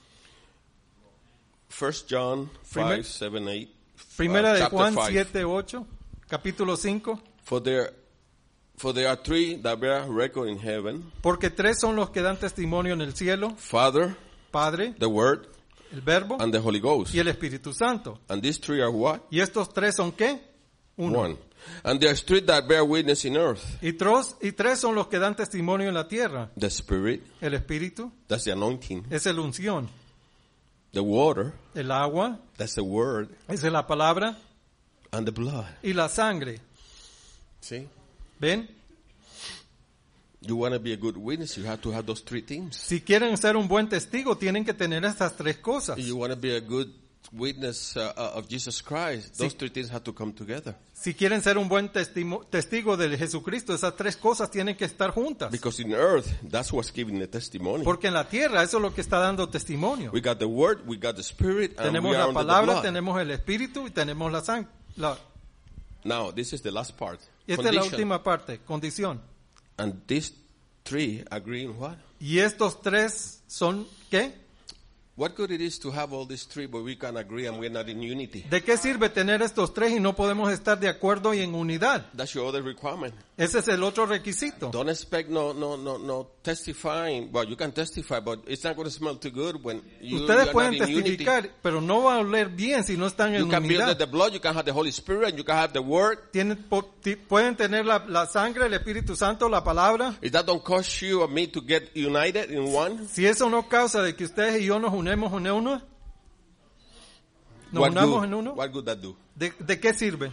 1 John 5, 7, 8. Primera de chapter Juan 5. 7, 8, capítulo 5. For there are three that bear record in heaven: Porque tres son los que dan testimonio en el cielo: Father, Padre, the Word, el Verbo and the Holy Ghost. y el Espíritu Santo. And these three are what? ¿Y estos tres son qué? Uno. One. And there are three that bear witness in earth: Y tres son los que dan testimonio en la tierra: the Spirit, el Espíritu, that's the anointing; es el unción; the water, el agua, that's the Word; es la palabra; and the blood. y la sangre. See? ¿Ven? You want to be a good witness, you have to have those three things. Si quieren ser un buen testigo, tienen que tener estas tres cosas. If you want to be a good witness of Jesus Christ, those three things have to come together. Si quieren ser un buen testigo de Jesucristo, esas tres cosas tienen que estar juntas. Because in earth, that's what's giving the testimony. Porque en la tierra eso es lo que está dando testimonio. We got the Word, we got the Spirit, and Tenemos we are la under the palabra, blood. tenemos el Espíritu y tenemos la sangre. Now, this is the last part. Esta es la Condition. última parte, condición. And these three agree in what? Y estos tres son, ¿qué? What good it is to have all these three, but we can agree and we're not in unity. ¿De qué sirve tener estos tres y no podemos estar de acuerdo y en unidad? That's your other requirement. Ese es el otro requisito. Don't expect no testifying. Well, you can testify, but it's not going to smell too good when you Ustedes are pueden not in unity. testificar, pero no va a oler bien si no están en You can build unidad. the blood, you can have the Holy Spirit, and you can have the Word. Pueden tener la sangre, el Espíritu Santo, la palabra. If that don't cause you or me to get united in one, Si eso no causa de que ustedes y yo nos unemos en uno, nos what unamos en uno, good? What good that do? ¿de qué sirve?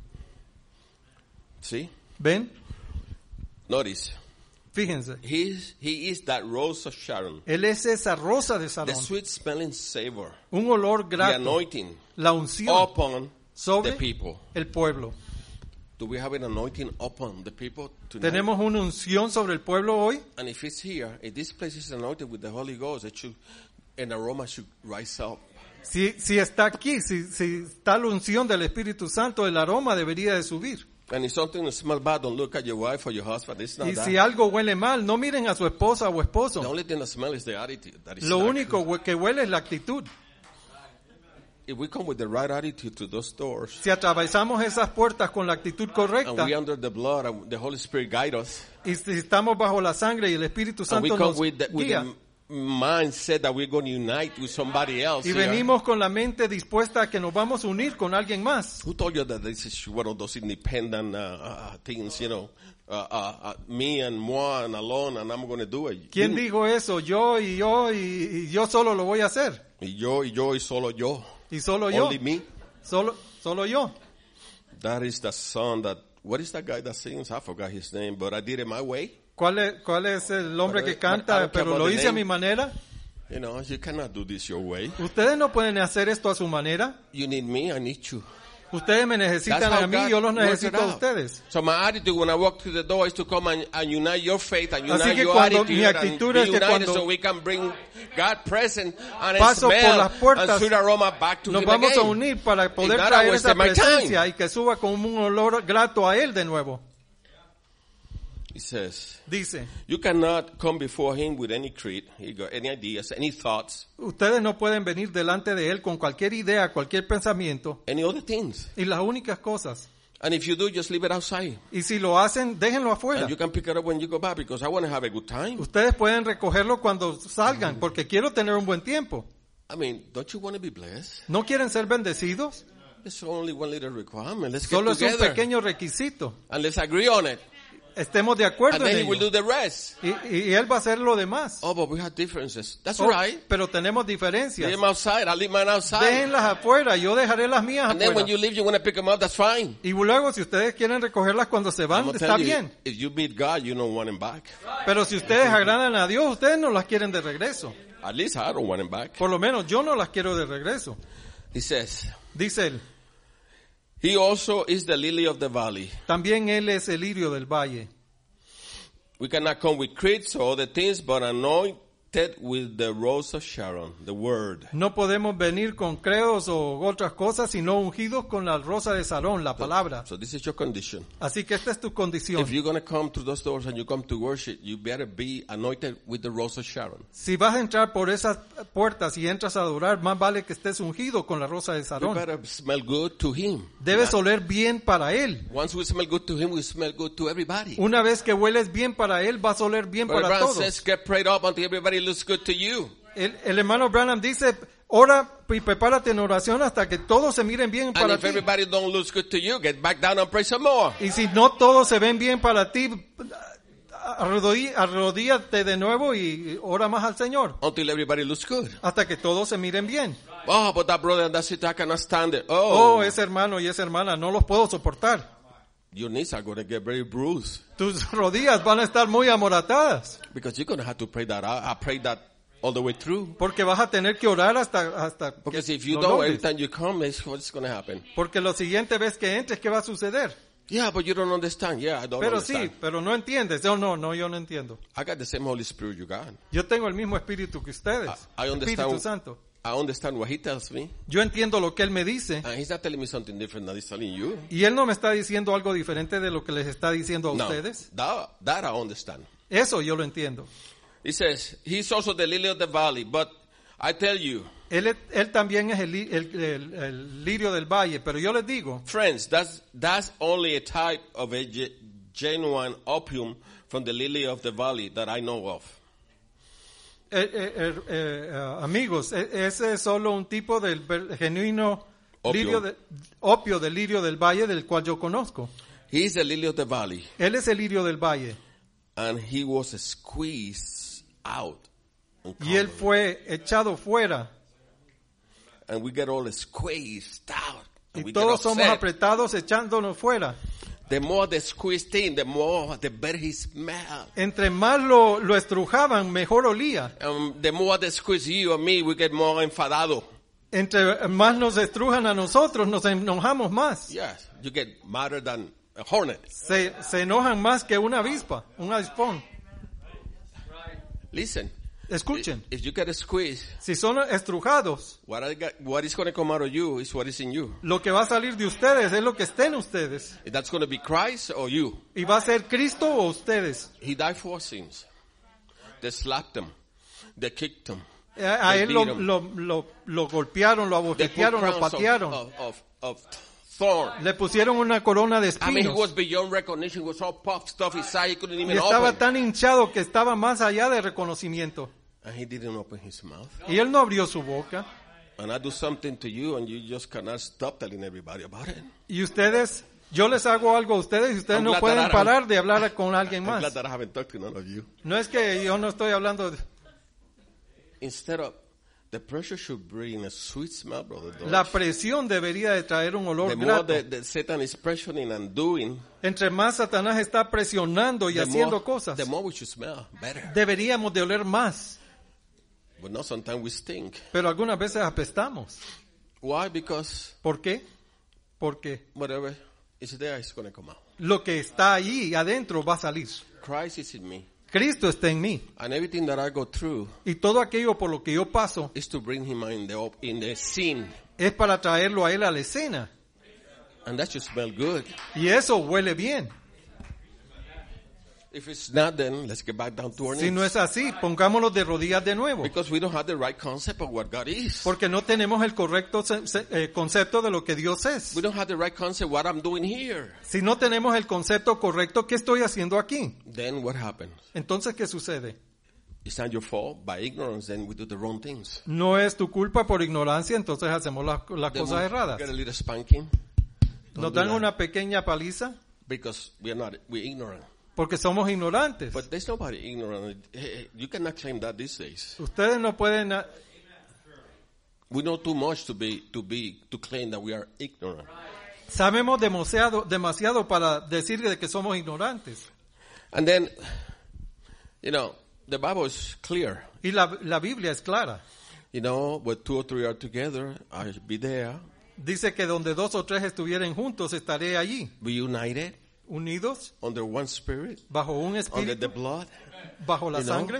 See? ¿Ven? Notice. Fíjense. He is that rose of Sharon, Él es esa rosa de the Sarón, sweet smelling savor, un olor the grato, anointing la unción upon sobre the people. el pueblo. Do we have an anointing upon the people tonight? ¿Tenemos una unción sobre el pueblo hoy? And if it's here, if this place is anointed with the Holy Ghost, an aroma should rise up. Si está aquí, si está la unción del Espíritu Santo, el aroma debería de subir. And if something smells bad, don't look at your wife or your husband. It's not Y that. si algo huele mal, no miren a su esposa o The esposo. only thing that smells is the attitude. That is Lo not único good. que huele es la actitud. If we come with the right attitude to those doors, Si atravesamos esas puertas con la actitud and correcta, we under the blood, and the Holy Spirit guide us, y si estamos bajo la sangre y el Espíritu and we Santo come nos with guía, the mindset that we're going to unite with somebody else y here. venimos con la mente dispuesta a que nos vamos a unir con alguien más. Who told you that this is one of those independent things, you know, me and moi and alone, and I'm going to do it? ¿Quién dijo eso? Yo y yo solo lo voy a hacer. Y yo, y solo yo. Y solo yo. Only me. Solo yo. That is the song that, what is that guy that sings? I forgot his name, but I did it my way. ¿Cuál es el hombre que But I canta, don't care pero about lo the hice a name. mi manera? You know, you cannot do this your way. Ustedes no pueden hacer esto a su manera. You need me, I need you. Ustedes me That's necesitan how a mí, God yo los works it necesito a out. ustedes. So my attitude when I walk through the door is to come and unite your faith and Así unite que your cuando attitude mi and actitud be es que united cuando so we can bring God present and paso por smell las puertas, and sweet aroma back to nos Him vamos a again. unir para poder If not, I traer wasted esa my time. presencia y que suba como un olor grato a Él de nuevo. He says, Dice, you cannot come before Him with any creed, any ideas, any thoughts, ustedes no pueden venir delante de Él con cualquier idea, cualquier pensamiento any other things. y las únicas cosas. And if you do, just leave it outside. Y si lo hacen, déjenlo afuera. And you can pick it up when you go back because I want to have a good time. Ustedes pueden recogerlo cuando salgan, porque quiero tener un buen tiempo. I mean, don't you want to be blessed? ¿No quieren ser bendecidos? It's only one little requirement. Let's get Solo es un together pequeño requisito. and let's agree on it. Estemos de And acuerdo then en He will ello. do the rest. Y Él va a hacer lo demás. Oh, but we have differences. That's Oh, right. pero tenemos diferencias. Leave them outside. I'll leave mine outside. Déjenlas afuera, yo dejaré las mías And then when afuera. you leave, you want to pick them up. That's fine. Y luego, si ustedes quieren recogerlas cuando se I'm van, gonna está tell you, bien. if you meet God, you don't want Him back. Pero si ustedes agradan a Dios, ustedes no las quieren de regreso. At least I don't want Him back. Por lo menos yo no las quiero de regreso. He says, Dice Él, He also is the lily of the valley. también Él es el lirio del valle. We cannot come with creeds or other things, but anoint with the rose of Sharon, the word. No podemos venir con credos o otras cosas, sino ungidos con la rosa de Sarón, la palabra. So this is your condition. Así que esta es tu condición. If you're going to come through those doors and you come to worship, you better be anointed with the rose of Sharon. Si vas a entrar por esas puertas y entras a adorar, más vale que estés ungido con la rosa de You Sarón. better smell good to him. Debes oler bien para él. Once we smell good to him, we smell good to everybody. Una vez que hueles bien para él, vas a oler bien But para Abraham todos. says, get prayed up until everybody looks good to you. El hermano Branham dice, ora y prepárate en oración hasta que todos se miren bien And para if ti. everybody don't look good to you, get back down and pray some more. Y si no todos se ven bien para ti, arrodíllate de nuevo y ora más al Señor Until everybody looks good. hasta que todos se miren bien. Oh, but that brother and that sister, I cannot stand it. Oh, ese hermano y esa hermana, no los puedo soportar. Your knees are going to get very bruised. Tus rodillas van a estar muy amoratadas Because you're going to have to pray that out. I prayed that all the way through. porque vas a tener que orar hasta que Because if you lo don't, logres. every time you come, what's going to happen? Porque lo siguiente vez que entres, ¿qué va a suceder? Yeah, but you don't understand. Yeah, I don't Pero understand. sí, pero no entiendes. Yo no entiendo. I got the same Holy Spirit you got. Yo tengo el mismo espíritu que ustedes. I understand. Espíritu Santo. I understand what he tells me. Yo entiendo lo que él me dice. And he's not telling me something different than he's telling you. Y él no me está diciendo algo diferente de lo que les está diciendo a No, ustedes. that I understand. Eso yo lo entiendo. He says, he's also the lily of the valley, but I tell you, Él también es el lirio del valle, pero yo les digo, friends, that's only a type of a genuine opium from the lily of the valley that I know of. amigos, ese es solo un tipo del genuino Opio. opio del lirio del valle del cual yo conozco. He's the lily of the valley, Él es el lirio del valle and he was squeezed out. And y él covered. fue echado fuera And we get all squeezed out. And y we get todos somos upset. apretados echándonos fuera. The more the squeezed in, the better he smelled. Entre más lo estrujaban, mejor olía. The more they squeeze you or me, we get more enfadado. Entre más nos estrujan a nosotros, nos enojamos más. Yes, you get madder than a hornet. Se enojan más que una avispa, un avispón. Listen, Escuchen, if you get a squeeze, si son estrujados, what is going to come out of you is what is in you. lo que va a salir de ustedes es lo que está en ustedes. If that's going to be Christ or you. ¿Y va a ser Cristo o ustedes? He died for our sins. They slapped him. They kicked him. A They él beat him. lo golpearon, lo They put abofetearon, lo crowns patearon. of thorn. Le pusieron una corona de I mean, he was espinos. beyond recognition. He was all puffed stuff inside. He couldn't Y even estaba open. tan hinchado que estaba más allá de reconocimiento. And he didn't open his mouth. Y él no abrió su boca. And I do something to you and you just cannot stop telling everybody about it. Y ustedes, yo les hago algo a ustedes y ustedes I'm no glad pueden that I- parar de hablar con alguien I'm glad más. that I haven't talked to none of you. No es que yo no estoy hablando Instead of, the pressure should bring a sweet smell, brother. Don't la it? presión debería de traer un olor The more grato. that Satan is pressuring and doing, Entre más Satanás está presionando y the haciendo more, cosas, the more we should smell better. deberíamos de oler más. But not sometimes we stink. Pero algunas veces apestamos. Why? Because ¿Por qué? Porque whatever is there is going to come out. lo que está ahí adentro va a salir. Christ is in me. Cristo está en mí. And everything that I go through Y todo aquello por lo que yo paso is to bring him in the scene. es para traerlo a él a la escena. And that should smell good. Y eso huele bien. If it's not, then let's get back down to our Si knees. no es así, pongámonos de rodillas de nuevo. Because we don't have the right concept of what God is. Porque no tenemos el correcto concepto de lo que Dios es. We don't have the right concept what I'm doing here. Si no tenemos el concepto correcto, ¿qué estoy haciendo aquí? Then what happens? Entonces, ¿qué sucede? It's not your fault. By ignorance, then we do the wrong things. No es tu culpa por ignorancia, entonces hacemos las Then cosas we erradas. get a little spanking. Don't Nos do dan that. una pequeña paliza Because we're ignorant. porque somos ignorantes. But there's nobody ignorant. You cannot claim that these days. Ustedes no pueden... We know too much to claim that we are ignorant. Sabemos demasiado para decir de que somos ignorantes. And then, the Bible is clear. Y la Biblia es clara. Where 2 or 3 are together, I'll be there. Dice que donde 2 o 3 estuvieren juntos, estaré allí. Be united Unidos, under one spirit, bajo un under the espíritu, blood, bajo la you know, sangre,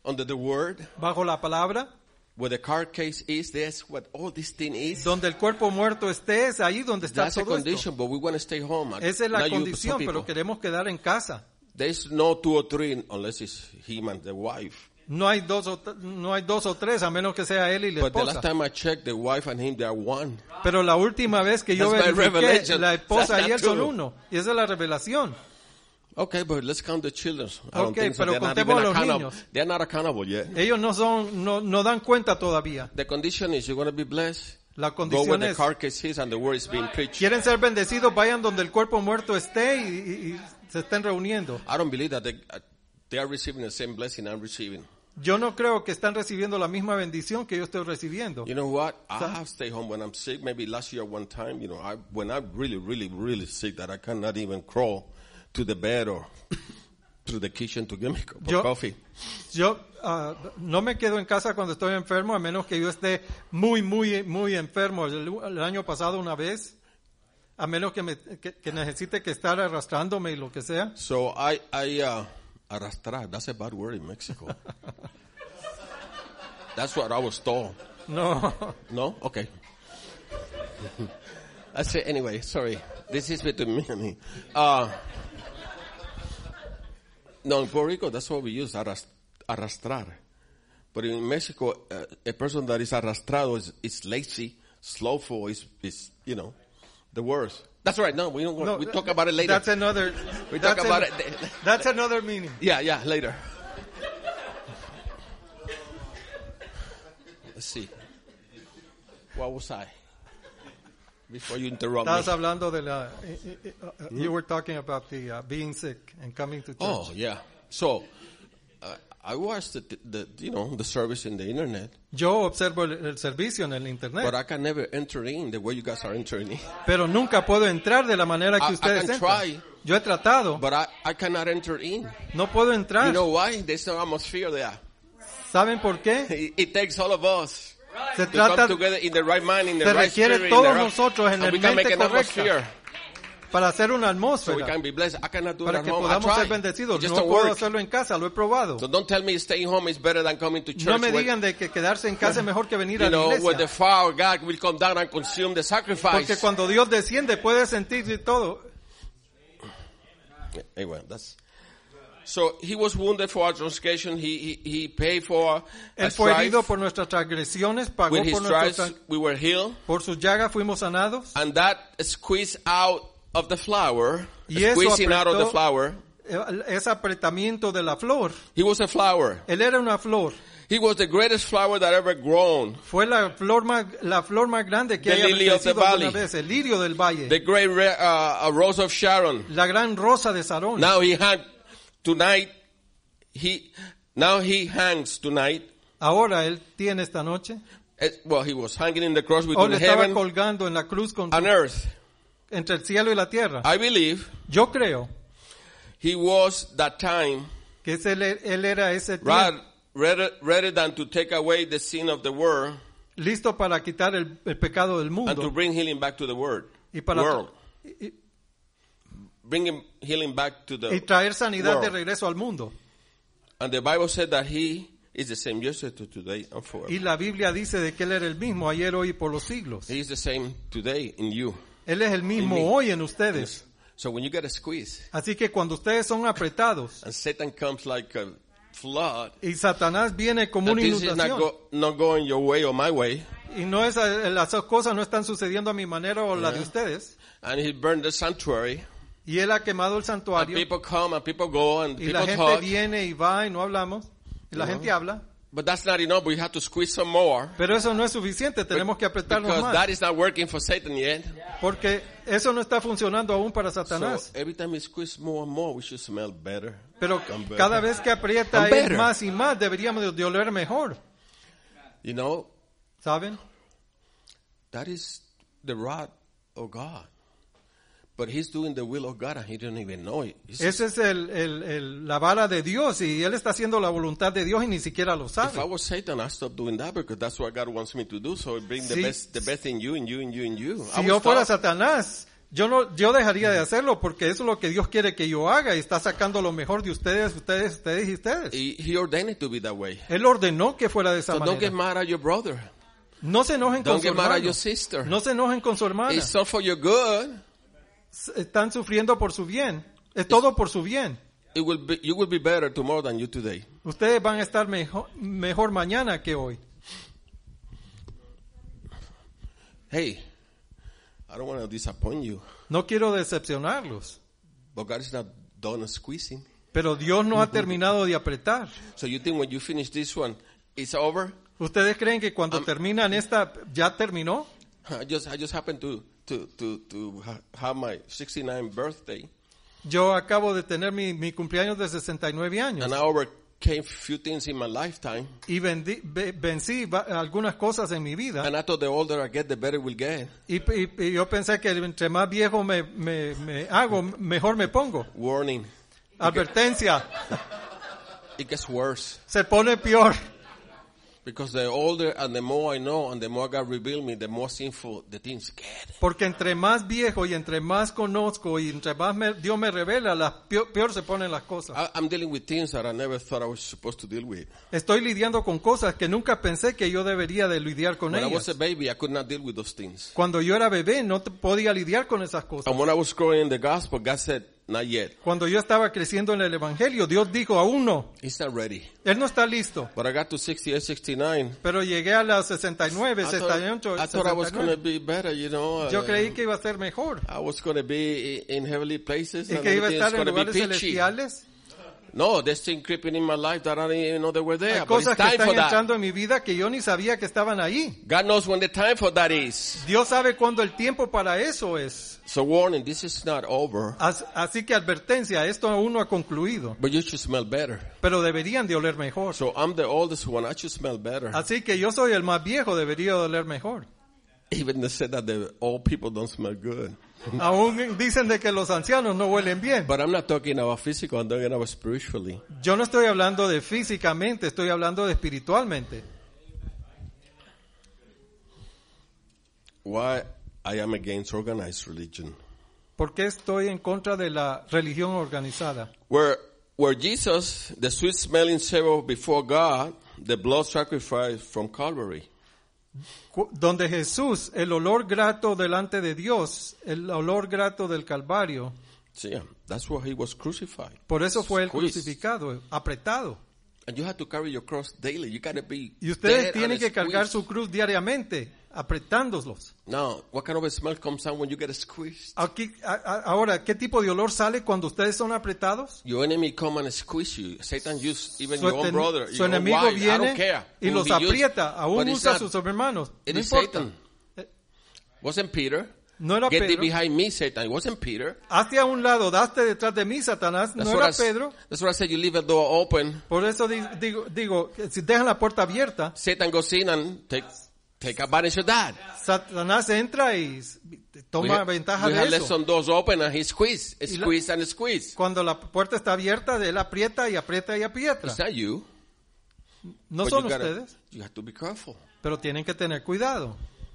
under the word, bajo la palabra, where the car case is, that's what all this thing is. donde el cuerpo muerto esté, es ahí donde está That's a todo esto. condition, but we want to stay home. Esa es la Not you, condición, some pero people. queremos quedar en casa. There's no 2 or 3 unless it's him and the wife. No hay dos o tres, a menos que sea él y la But the last esposa. time I checked, the wife and him, they are one. Pero la última vez que yo That's my verifiqué, revelation. la esposa That's y él not son true. uno. Y esa es la revelación. Okay, but let's count the children. I don't Okay, think so. pero They're not contemos even a los accountable. niños. They're not accountable yet. Ellos no dan cuenta todavía. The condition is you're going to be blessed. La Go where condición the es, car case is and the word is being preached. quieren ser bendecidos, vayan donde el cuerpo muerto esté y se estén reuniendo. I don't believe that they are receiving the same blessing I'm receiving. Yo no creo que están recibiendo la misma bendición que yo estoy recibiendo. You know what? I have stayed home when I'm sick. Maybe last year one time, when I'm really sick that I cannot even crawl to the bed or to the kitchen to get me a cup of coffee. Yo no me quedo en casa cuando estoy enfermo, a menos que yo esté muy enfermo. El año pasado una vez, a menos que necesite que estar arrastrándome y lo que sea. So I arrastrar, that's a bad word in Mexico. That's what I was told. No. No? Okay. I say anyway, sorry. This is between me and me. No, in Puerto Rico, that's what we use, arrastrar. But in Mexico, a person that is arrastrado is lazy, slowful, is the worst. That's right. No, we talk about it later. That's another. We talk about it. That's another meaning. Yeah, later. Let's see. What was I? Before you interrupt Estabas me. hablando de la. You were talking about the being sick and coming to church. Oh, yeah. So, I watched the service in the internet, Yo observo el servicio en el internet, but I can never enter in the way you guys are entering in. pero nunca puedo entrar de la manera que I ustedes can entran. try. Yo he tratado, But I cannot enter in. no puedo entrar. You know why? There's no atmosphere there. ¿Saben por qué? It takes all of us Se to come trata together in the right mind, in the Se right requiere spirit, todos in the right, nosotros en and we el can make mente an correcta atmosphere para hacer una so we atmósfera, can be blessed. I cannot do it para at que home. I podamos ser try. bendecidos. It just No don't puedo work. hacerlo en casa, lo he probado. So don't tell me staying home is better than coming to church. No me where, digan de que quedarse en casa es mejor que venir a la where the iglesia. fire of God will come down and consume the sacrifice. Porque cuando Dios desciende puede sentir todo. Anyway, so he was wounded for our transgression. He paid for our Él fue herido strife. por nuestras transgresiones, pagó With his por nuestras stripes we were healed. por sus llagas fuimos sanados. And that squeezed out of the flower, Y eso squeezing out of the apretó- flower. Ese apretamiento de la flor. He was a flower. Él era una flor. He was the greatest flower that ever grown. Fue la flor más grande que The haya lily of the crecido alguna valley. vez, el lirio del valle, The great rose of Sharon. la gran rosa de Sarón. Now he hangs tonight. Ahora él tiene esta noche, Well, he was hanging in the cross o between le estaba heaven colgando en la cruz and earth. entre el cielo y la tierra. I believe Yo creo he was that time que él era ese tiempo, rather than to take away the sin of the world listo para quitar el pecado del and to mundo bring healing back to the world. y para world. y Bring healing back to the traer sanidad de world. regreso al mundo. And the Bible said that he is the same yesterday, today, and forever. Y la Biblia dice de que él era el mismo ayer, hoy y por los siglos. He is the same today in you. Él es el mismo En mí. hoy en ustedes. So when you get a squeeze Así que cuando ustedes son apretados and Satan comes like a flood, y Satanás viene como and una this is inundación not going your way or my way, y no es las cosas no están sucediendo a mi manera o la de ustedes, and he burned the sanctuary, y él ha quemado el and santuario people come and people go and y la people gente talk, viene y va y no hablamos y la gente habla, but that's not enough. We have to squeeze some more pero eso no es suficiente, tenemos que apretarnos because más that is not working for Satan yet. porque eso no está funcionando aún para Satanás. So every time we squeeze more and more, we should smell better. Pero Become better. cada vez que aprieta I'm él better. más y más deberíamos de oler mejor, You know, ¿saben? that is the rod of God. But he's doing the will of God and he doesn't even know it. Ese es la vara de Dios y él está haciendo la voluntad de Dios y ni siquiera lo If I sabe. was Satan, I'd stop doing that because that's what God wants me to do. So it bring Sí. the best in you, in you, in you, in you. I Si would yo fuera stop. Satanás, Yo dejaría de hacerlo porque eso es lo que Dios quiere que yo haga y está sacando lo mejor de ustedes y ustedes. He ordained it to be that way. Él ordenó que fuera de esa So don't get manera. mad at your brother. No se enojen con Don't su get mad at hermano. your sister. No se enojen con su hermana. It's all for your good. Están sufriendo por su bien. Es todo por su bien. You will be better tomorrow than you today. Ustedes van a estar mejor mañana que hoy. Hey, I don't want to disappoint you, No quiero decepcionarlos. but God is not done squeezing. Pero Dios no ha terminado de apretar. So you think when you finish this one, it's over? ¿Ustedes creen que cuando terminan esta ya terminó? I just happened to have my 69th birthday, Yo acabo de tener mi cumpleaños de 69 años. and I overcame a few things in my lifetime. Y vencí algunas cosas en mi vida. And I thought the older I get, the better we'll get. Y yo pensé que entre más viejo me hago, mejor me pongo. Warning, Advertencia, it gets worse. se pone peor. Because the older and the more I know and the more God revealed me, the more sinful the things get. Porque entre más viejo y entre más conozco y entre más Dios me revela, peor se ponen las cosas. I'm dealing with things that I never thought I was supposed to deal with. Estoy lidiando con cosas que nunca pensé que yo debería de lidiar con When I was ellas. a baby, I could not deal with those things. Cuando yo era bebé no podía lidiar con esas cosas. And when I was growing in the gospel, God said, not yet. Cuando yo estaba creciendo en el Evangelio, Dios dijo, aún no. He's not ready. Él no está listo. But I got to 68, 69. Pero llegué a las 69, I 68, thought I was going to 69. be better, you know. Yo creí que iba a ser mejor. I was going to be in heavenly places Y and que iba a everything was estar en going to be lugares peachy. celestiales. No, there's things creeping in my life that I didn't even know they were there. Hay But it's cosas que time están for that. entrando en mi vida que yo ni sabía que estaban ahí. God knows when the time for that is. Dios sabe cuándo el tiempo para eso es. So warning, this is not over. Así que advertencia, esto aún no ha concluido. But you should smell better. Pero deberían de oler mejor. So I'm the oldest one. I should smell better. Así que yo soy el más viejo, debería de oler mejor. Even they said that the old people don't smell good. Aún dicen de que los ancianos no huelen bien. But I'm not talking about physical. I'm talking about spiritually. Yo no estoy hablando de físicamente, estoy hablando de espiritualmente. Why I am against organized religion. ¿Por qué estoy en contra de la religión organizada? Where Jesus, the sweet smelling savor before God, the blood sacrifice from Calvary. Donde Jesús, el olor grato delante de Dios, el olor grato del Calvario, See, that's where he was crucified. por eso fue el Squeezed. crucificado, apretado. And you have to carry your cross daily. You got to be Y ustedes dead tienen and que cargar squeezed. su cruz diariamente, apretándolos. Now, what kind of a smell comes out when you get squeezed? Aquí, ahora, ¿qué tipo de olor sale cuando ustedes son apretados? Your enemy come and squeeze you. Satan used even Su, your own brother, su your own enemigo wife. I don't viene care. y who los he used. aprieta, But aún it's usa a not- sus hermanos. It No is importa. Satan. Wasn't Peter? No era Get thee Pedro. behind me, Satan. It wasn't Peter. Hazte a un lado, daste detrás de mí, Satanás. No era Pedro. That's what I said. You leave the door open. Por eso digo, si dejan la puerta abierta, Satan goes in and take advantage of that. Satanás entra y toma ventaja we de have left eso. some doors open and he squeeze la- and squeeze. Cuando la puerta está abierta, él aprieta y aprieta y aprieta. It's not you. No but son you gotta- ustedes, You have to be careful. pero tienen que tener cuidado.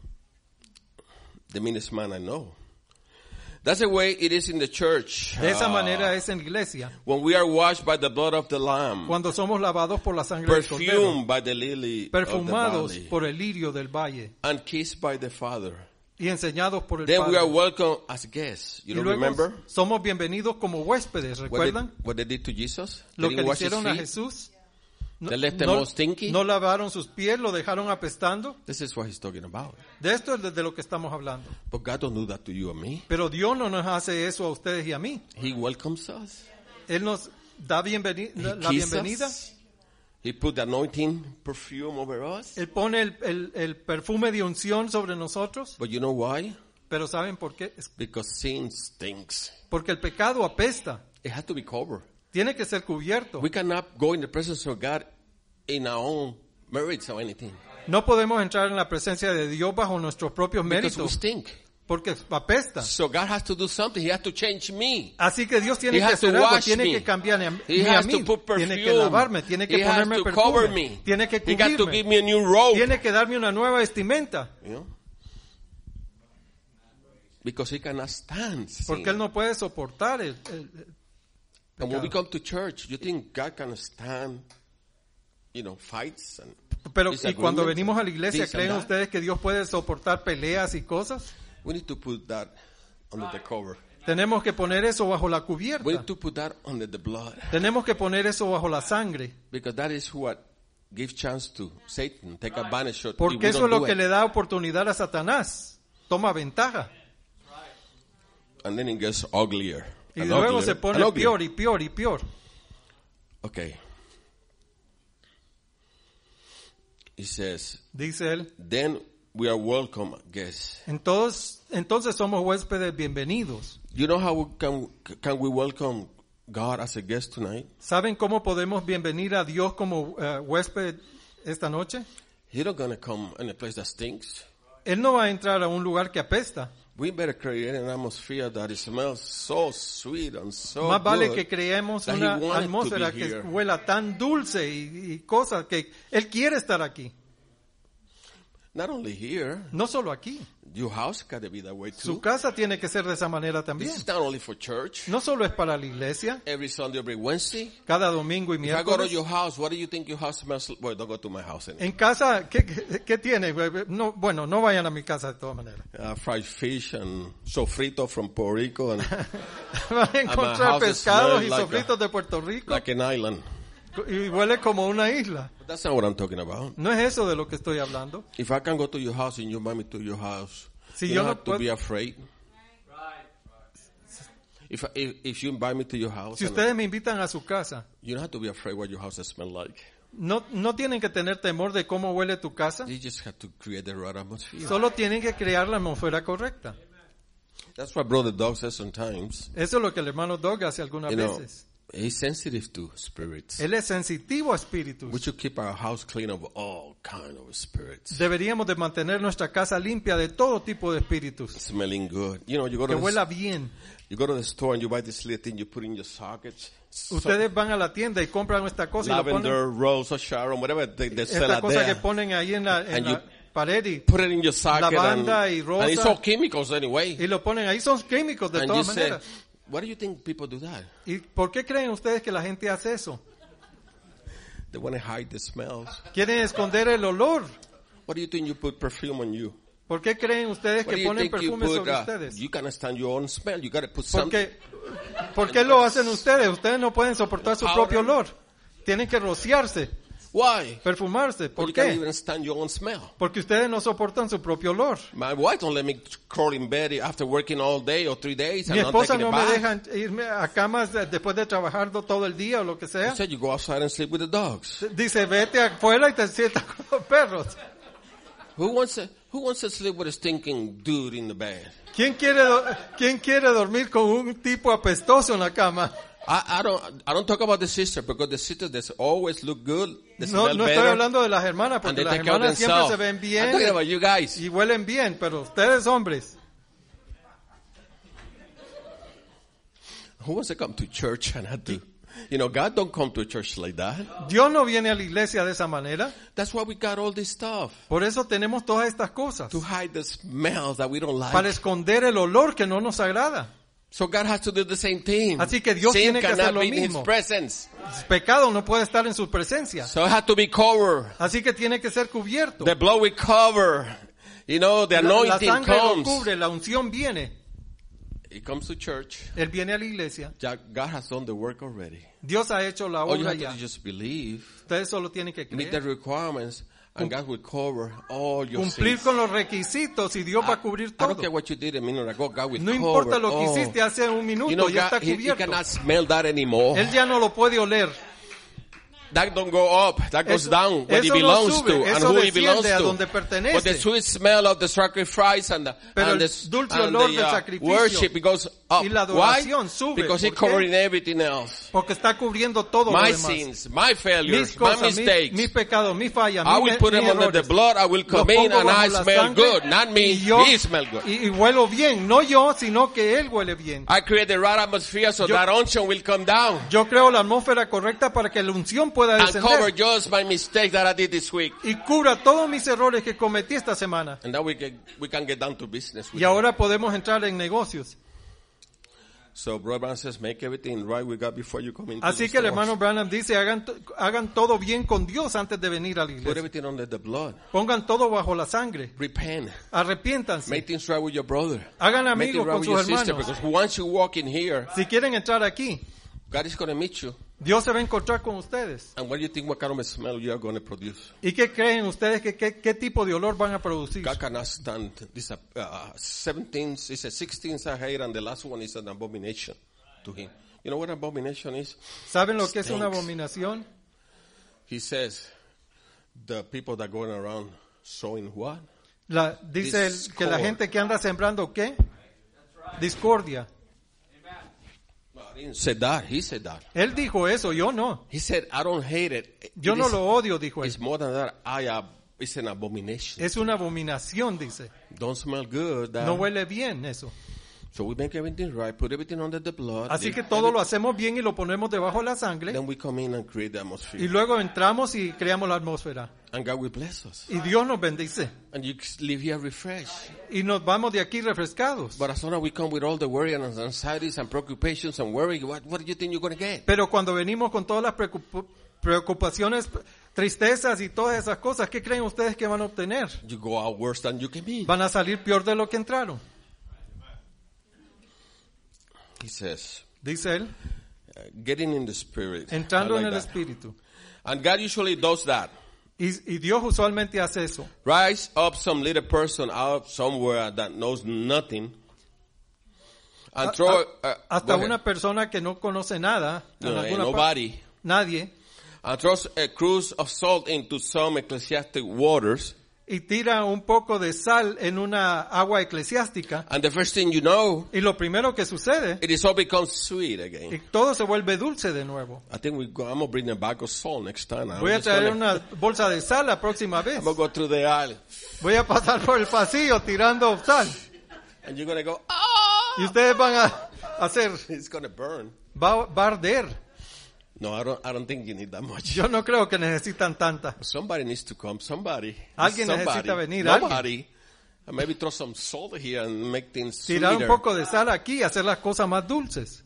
The meanest man I know. That's the way it is in the church. De esa manera es en la iglesia. When we are washed by the blood of the Lamb, Cuando somos lavados por la sangre del Cordero, perfumed by the lily of the perfumados valley, por el lirio del valle and kissed by the Father, y enseñados por el then we are Padre. welcome as guests. You Y don't luego remember somos bienvenidos como huéspedes, ¿recuerdan? what they did to Jesus? Lo They que didn't le wash his hicieron a feet. Jesús. No, They left them all stinky. no lavaron sus pies, lo dejaron apestando. This is what he's talking about. De esto es de lo que estamos hablando. But God don't do that to you and me. Pero Dios no nos hace eso a ustedes y a mí. He welcomes us. Él nos da He la kisses bienvenida. us. He put the anointing perfume over us. Él pone el perfume de unción sobre nosotros. But you know why? Pero ¿saben por qué? Es Because sin stinks. porque el pecado apesta. It has to be covered. Tiene que ser cubierto. We cannot go in the presence of God in our own merits or anything. No podemos entrar en la presencia de Dios bajo nuestros propios Because we méritos. stink. Porque apesta. So God has to do something. He has to change me. Así que Dios tiene He que has to hacer algo, wash tiene me. que cambiarme He a has mí, to put tiene que perfume. lavarme, tiene que He has ponerme to cover perfume, me. tiene que He got to give cubrirme, me a new robe. tiene que darme una nueva vestimenta. You know? Because he cannot stand sin. Porque él no puede soportar el And when we pecado. come to church, you think God can stand, fights and Pero y disagreements cuando and venimos a la iglesia, this and ¿creen that? ustedes que Dios puede soportar peleas y cosas? We need to put that under the cover. Tenemos que poner eso bajo la We cubierta. need to put that under the blood. Tenemos que poner eso bajo la sangre. Because that is what gives chance to Satan, take advantage of. Porque if we eso don't es lo do que it. le da oportunidad a Satanás. Toma ventaja. And then it gets uglier. Y and luego uglier, se and pone uglier. peor y peor y peor. Okay. He says, Dice él. then we are welcome guests. Entonces somos huéspedes bienvenidos. You know how can we welcome God as a guest tonight? ¿Saben cómo podemos bienvenir a Dios como huésped esta noche? He's not going to come in a place that stinks. Él no va a entrar a un lugar que apesta. We better create an atmosphere that it smells so sweet and so Más vale good que creemos that una he wanted atmósfera to be que here. huela tan dulce y cosas que Él quiere estar aquí. Not only here, No solo aquí. your house got to be that way too. Su casa tiene que ser de esa manera también. This is not only for church. No solo es para la iglesia, Every Sunday, every Wednesday. cada domingo y If I go to miércoles. your house, what do you think your house smells like? Well, don't go to my house anymore. En casa, ¿qué tiene? No, bueno, no vayan a mi casa de todas maneras. Fried fish and sofrito from Puerto Rico and Van a encontrar house pescados smells y like sofritos de Puerto Rico like an island. y huele como una isla. But that's not what I'm talking about. No es eso de lo que estoy hablando. If I can go to your house and you invite me to your house, Si you yo don't no have to puedo- be afraid. If you invite me to your house, Si and ustedes me invitan a su casa, you don't have to be afraid what your house smells like. no tienen que tener temor de cómo huele tu casa. You just have to create the right atmosphere. Solo tienen que crear la atmósfera correcta. That's what Brother Doug says sometimes. Eso es lo que el hermano Doug hace algunas You know, veces. he's sensitive to spirits. Él es sensitivo a We espíritus. should keep our house clean of all kind of spirits. Deberíamos de mantener nuestra casa limpia de todo tipo de espíritus. Smelling good. You know, you go Que to huela bien. the store and you buy this little thing you put in your sockets. Ustedes van a la tienda y compran esta cosa y lo ponen, Lavender, rose, or Sharon, whatever they sell esta out cosa que there. ponen ahí en la And you pared y Put it in your socket lavanda y rosa. and it's all chemicals anyway. lo ponen ahí. Son químicos de And you todas say, maneras. why do you think people do that? ¿Y por qué creen ustedes que la gente hace eso? They want to hide the smells. Quieren esconder el olor. What do you think you put perfume on you? ¿Por qué creen ustedes What do que you ponen think you perfume put? sobre ustedes? You can't stand your own smell. You got to put something. ¿Por qué lo hacen ustedes? Ustedes no pueden soportar su Powder. propio olor. Tienen que rociarse, Why? perfumarse. But ¿Por you can't qué? even stand your own smell. Porque ustedes no soportan su propio olor. My wife don't let me crawl in bed after working all day or 3 days Mi and not esposa taking a no me bath. deja irme a camas después de trabajar todo el día o lo que sea. You said you go outside and sleep with the dogs. Dice, vete afuera y te sientas con los perros. Who wants to sleep with a stinking dude in the bed? ¿Quién quiere dormir con un tipo apestoso en la cama? I don't talk about the sister because the sisters they always look good. They No smell estoy better. hablando de las hermanas, And porque they las take care of hermanas siempre themselves. se ven I'm talking bien about you guys. y huelen bien, pero ustedes hombres, Who wants to come to church and have to, God don't come to a church like that. Dios no viene a la iglesia de esa manera. That's why we got all this stuff. Por eso tenemos todas estas cosas, To hide the smells that we don't like. para esconder el olor que no nos agrada. So God has to do the same thing. Así que Dios Sin tiene que cannot hacer lo be in His mismo. presence. El pecado no puede estar en su presencia, So it has to be covered. así que tiene que ser cubierto. The blood will cover. The La anointing sangre lo comes. cubre, la unción viene. He comes to church. Él viene a la iglesia. God has done the work already. Dios ha hecho la All you obra have to ya. do is just believe, Ustedes solo tienen que meet the creer, requirements, and God will cover all your cumplir sins. con los requisitos y Dios va a cubrir I don't todo. care what you did a minute ago. God will No cover importa lo que all. hiciste hace un minuto, You know, ya está God, he cubierto. cannot smell that anymore. Él ya no lo puede oler. That don't go up. That goes Eso- down where it eso no belongs sube, to and eso who it belongs desciende a to. donde pertenece. But the sweet smell of the sacrifice and the, Pero and el the, dulce and olor the, del sacrificio worship, it goes up. y la Why? adoración sube. Because He's ¿Por qué? covering everything else. Porque está cubriendo todo lo My demás. sins, my failures, Mis my cosas, mistakes. mis pecados, mis fallas, I mis will put them under the errores. blood. I will Los come in pongo and I bajo la smell sangre good. Not me. y yo- He smell good. Y huelo bien, no yo, sino que Él huele bien. I create the right atmosphere so Yo- that unction will come down. Yo creo la atmósfera correcta para que la unción pueda pueda and cover descender just my mistake that I did this week. y cubra todos mis errores que cometí esta semana. And now we can get down to business. With Y ahora podemos entrar en negocios. So Brother Branham says, make everything right with God before you come into Así the que el stores. hermano Branham dice, hagan todo bien con Dios antes de venir a la Put iglesia. everything under the blood. Pongan todo bajo la sangre. Repent. Arrepiéntanse. Make things right with your brother. Hagan Make it amigos right con with sus your sister. hermanos. Because once you walk in here, Si quieren entrar aquí, God is going to meet you. Dios se va a encontrar con ustedes. And what do you think, what kind of a smell you are going to produce? ¿Y qué creen ustedes qué tipo de olor van a producir? God cannot stand this. 17, he said 16 are hate, and the last one is an abomination to him. You know what abomination is? ¿Saben lo que es una Stinks. abominación? He says, the people that going around sowing what? Dice que la Discord. gente que anda sembrando ¿qué? Discordia. No, I didn't say that. He said that. Él dijo eso, yo no. He said, I don't hate it. Yo It no is- lo odio, dijo él. It's more than that. It's an abomination. Es una abominación, dice. Don't smell good. No huele bien eso. So we make everything right, put everything under the blood. Así que todo lo hacemos bien y lo ponemos debajo de la sangre. Then we come in and create the Y atmosphere. luego entramos y creamos la atmósfera. And God will bless us. Y Dios nos bendice. And you live here refreshed. Y nos vamos de aquí refrescados. But as soon as we come with all the worry and anxieties and preoccupations and worry, what do you think you're going to get? Pero cuando venimos con todas las preocupaciones, tristezas y todas esas cosas, ¿qué creen ustedes que van a obtener? You go out worse than you can be. Van a salir peor de lo que entraron. He says, Dice él, getting in the spirit. entrando I en like el that. espíritu. And God usually does that. Y Dios usualmente hace eso. Rise up some little person out somewhere that knows nothing. And throw Hasta go ahead. una persona que no conoce nada, en No, alguna nobody. nadie, And throws a cruse of salt into some ecclesiastic waters. y tira un poco de sal en una agua eclesiástica, And the first thing you know, y lo primero que sucede, it is all becomes sweet y again. todo se vuelve dulce de nuevo. I think I'm going to bring a bag of salt next time. Voy a traer una bolsa de sal la próxima vez. I'm going to go through the aisle. Voy a pasar por el pasillo tirando sal. And you're going to go, ah! Y ustedes van a hacer, It's going to burn. va a arder. No, I don't think you need that much. Yo no creo que necesitan tanta. Somebody needs to come. Somebody. Alguien Somebody. necesita venir, Nobody. And maybe throw some salt here and make things Tirar un sweeter. poco de sal aquí y hacer las cosas más dulces.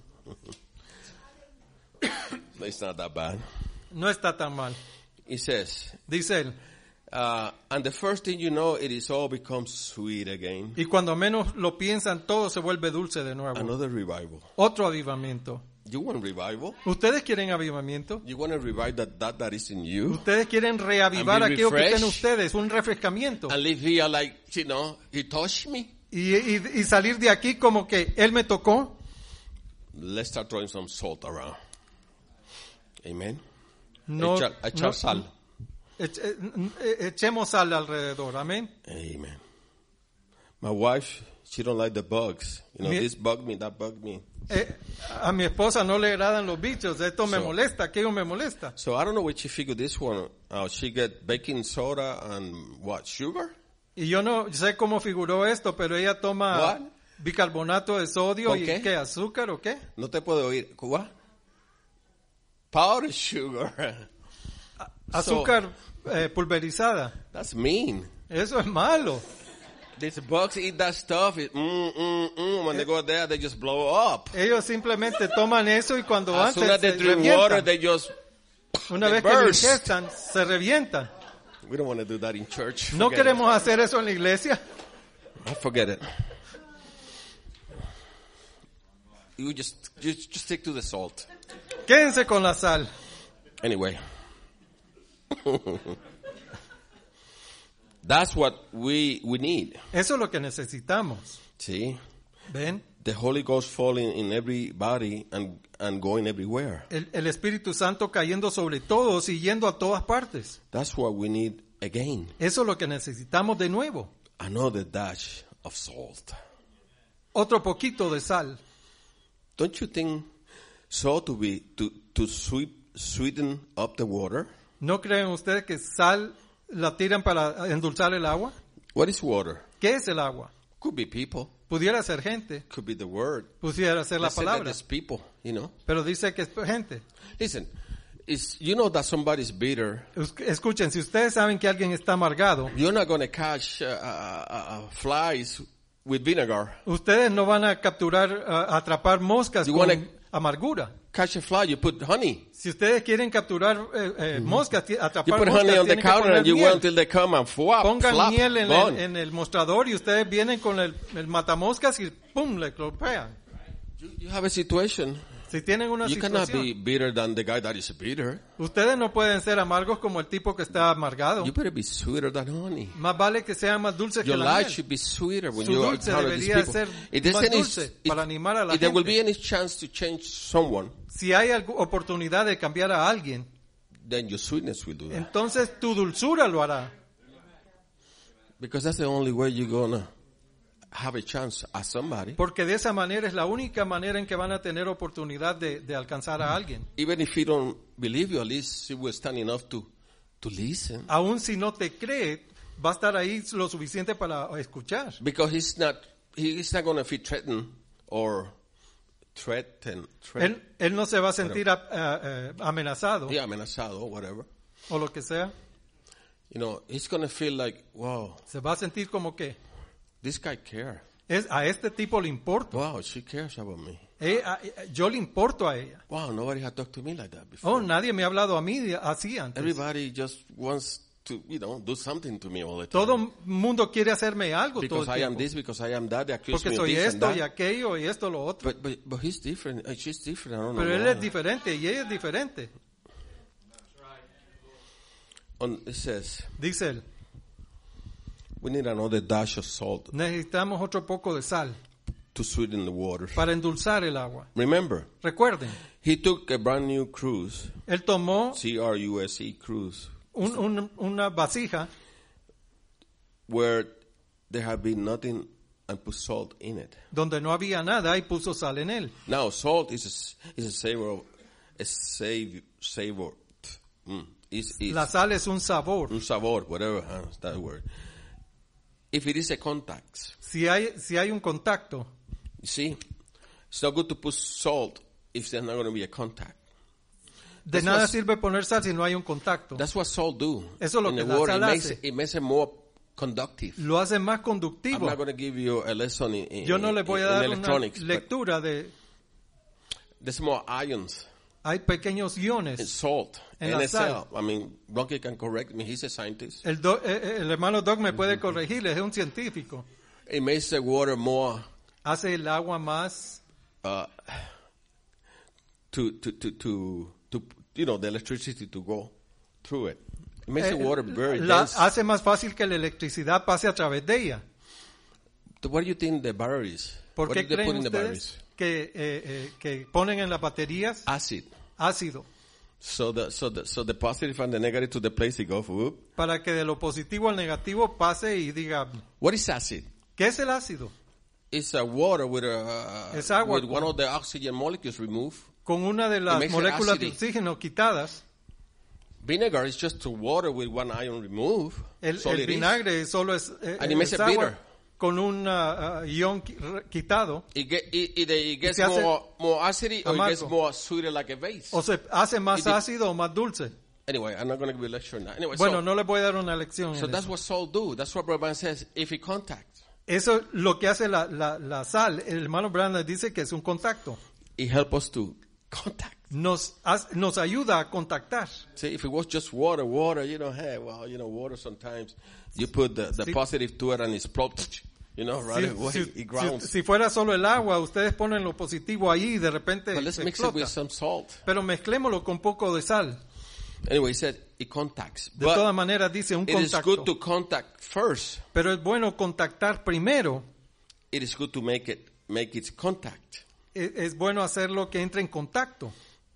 It's not that bad. No está tan mal. He says, Dice él. and the first thing you know, it is all becomes sweet again. Y cuando menos lo piensan, todo se vuelve dulce de nuevo. Another revival. Otro avivamiento. You want revival? ¿Ustedes quieren avivamiento? You want to revive that is in you? ¿Ustedes quieren reavivar And be aquello que está en refreshed. ustedes? Un refrescamiento. And live here like, he touched me. Y salir de aquí como que él me tocó. Let's start throwing some salt around. Amen. No, Echar sal. Echemos sal alrededor. Amén. Amen. My wife, she don't like the bugs. This bugged me, that bugged me. A mi esposa no le agradan los bichos. Esto me So- molesta, aquello me molesta. So I don't know where she figured this one out. She get baking soda and what, sugar? Y yo no sé cómo figuró esto, pero ella toma What? bicarbonato de sodio ¿Con y qué? ¿qué? ¿Azúcar o qué? No te puedo oír. What? Powdered sugar. Azúcar pulverizada. That's mean. Eso es malo. These bugs eat that stuff. When they go there, they just blow up. Ellos simplemente toman eso y cuando van As soon as se they drink water, revientan. they just... Una they vez que lo burst. ingestan, se revientan. We don't want to do that in church. No Forget queremos hacer eso en la iglesia. it. Forget it. You just stick to the salt. Quédense con la sal. Anyway. That's what we need. Eso es lo que necesitamos. See? ¿Ven? The Holy Ghost falling in everybody and going everywhere. El Espíritu Santo cayendo sobre todos y yendo a todas partes. That's what we need again. Eso es lo que necesitamos de nuevo. Another dash of salt. Otro poquito de sal. Don't you think salt to sweeten up the water? ¿No creen ustedes que sal la tiran para endulzar el agua? What is water? ¿Qué es el agua? Could be people. Pudiera ser gente, Could be the word. pudiera ser la Let's say that palabra, it's people, pero dice que es gente. Listen, is, you know that somebody's bitter. Escuchen, si ustedes saben que alguien está amargado, You're not going to catch flies with vinegar. ustedes no van a capturar, atrapar moscas You con wanna- amargura. Catch a fly, you put honey. Si ustedes quieren capturar moscas, You atrapar put honey moscas, on the tienen que counter poner and you miel. wait until they come and flap, Pongan miel gone. en el mostrador y ustedes vienen con el matamoscas y ¡pum! Le golpean. You have a situation. Si tienen una You cannot be situación, bitter than the guy that is bitter. ustedes no pueden ser amargos como el tipo que está amargado. You better be sweeter than honey. Más vale que sean más dulces que Your la life miel. should be sweeter when Su you dulce encounter these debería people. ser If there's más any, dulce para animar a la if there will be gente. any chance to change someone, Si hay oportunidad de cambiar a alguien, then your sweetness will do that. entonces tu dulzura lo hará. Because that's the only way you're gonna have a chance at somebody. Porque de esa manera es la única manera en que van a tener oportunidad de alcanzar a alguien. Even if he don't believe you, at least he will stand enough to listen. Aún si no te cree, va a estar ahí lo suficiente para escuchar. Because he's not going to feel threatened or threatened. Él no se va a sentir amenazado Yeah, amenazado or whatever. o lo que sea. You know, he's going to feel like, wow, Se va a sentir como que this guy cares. a este tipo le importo. Wow, she cares about me. Yo le importo a ella. Wow, nobody had talked to me like that before. Oh, nadie me ha hablado a mí así antes. Everybody just wants to, do something to me all the time. Todo el mundo quiere hacerme algo todo Because el I am tiempo. this, because I am that, they accuse Porque me of soy this and esto that. y aquello y esto lo otro. But he's different, she's different, I don't know Pero él why. es diferente y ella es diferente. It says, Dice él, we need another dash of salt necesitamos otro poco de sal to sweeten the water. para endulzar el agua. Remember, Recuerden, he took a brand new cruise, él tomó CRUSE cruise, una vasija where there had been nothing and put salt in it. donde no había nada y puso sal en él. Now, salt is a savor, savor. Is La sal es un sabor. un sabor, whatever, that word. If it is a contact, Si hay un contacto, you see, it's not good to put salt if there's not going to be a contact. de That's nada what- sirve poner sal si no hay un contacto. That's what salt do. Eso es lo in que the la water. sal hace. It makes it more conductive. Lo hace más I'm conductivo. not going to give you a lesson in Yo no le voy a in dar una electronics, but lectura de... there's more ions Hay pequeños in iones. salt. En la NSL. sal. I mean, Bronky can correct me. He's a scientist. El hermano Doc me puede corregir, es un científico. It makes the water more Hace el agua más... to the electricity to go through it. It makes the water very dense. hace más fácil que la electricidad pase a través de ella. What do you think the batteries? ¿Por What qué do they put creen in the ustedes batteries? que ponen en las baterías Acid. ácido? So the positive and the negative to the place it goes. Whoop. Para que de lo positivo al negativo pase y diga, What is acid? ¿qué es el ácido? It's a water with Es agua with one of the oxygen molecules removed. Con una de las makes it moléculas de acidic. oxígeno quitadas. Vinegar is just water with one ion removed. El So it is. vinagre solo es, And it makes es it agua bitter. con un ion quitado. Either it gets Se hace more acidic or it amargo. gets more sweeter like a base. O se hace más Y de- ácido o más dulce. Anyway, I'm not going to give you a lecture now. Anyway, Bueno, no les voy a dar una lección. so en that's eso. what salt do. That's what Brother says. If it contacts, Eso es lo que hace la sal. El hermano Brandon dice que es un contacto. it helps us to contact. Nos ayuda a contactar. See, if it was just water, hey, well, water sometimes you put the Sí. positive to it and it's plopped, right away, it grounds. Si fuera solo el agua, ustedes ponen lo positivo ahí y de repente But let's mix it explota. with some salt. Pero mezclémoslo con poco de sal. Anyway, he said it contacts. De But todas maneras dice un it is contacto. good to contact first. Pero es bueno contactar primero. It is good to make it contact. Es bueno hacerlo que entre en contacto.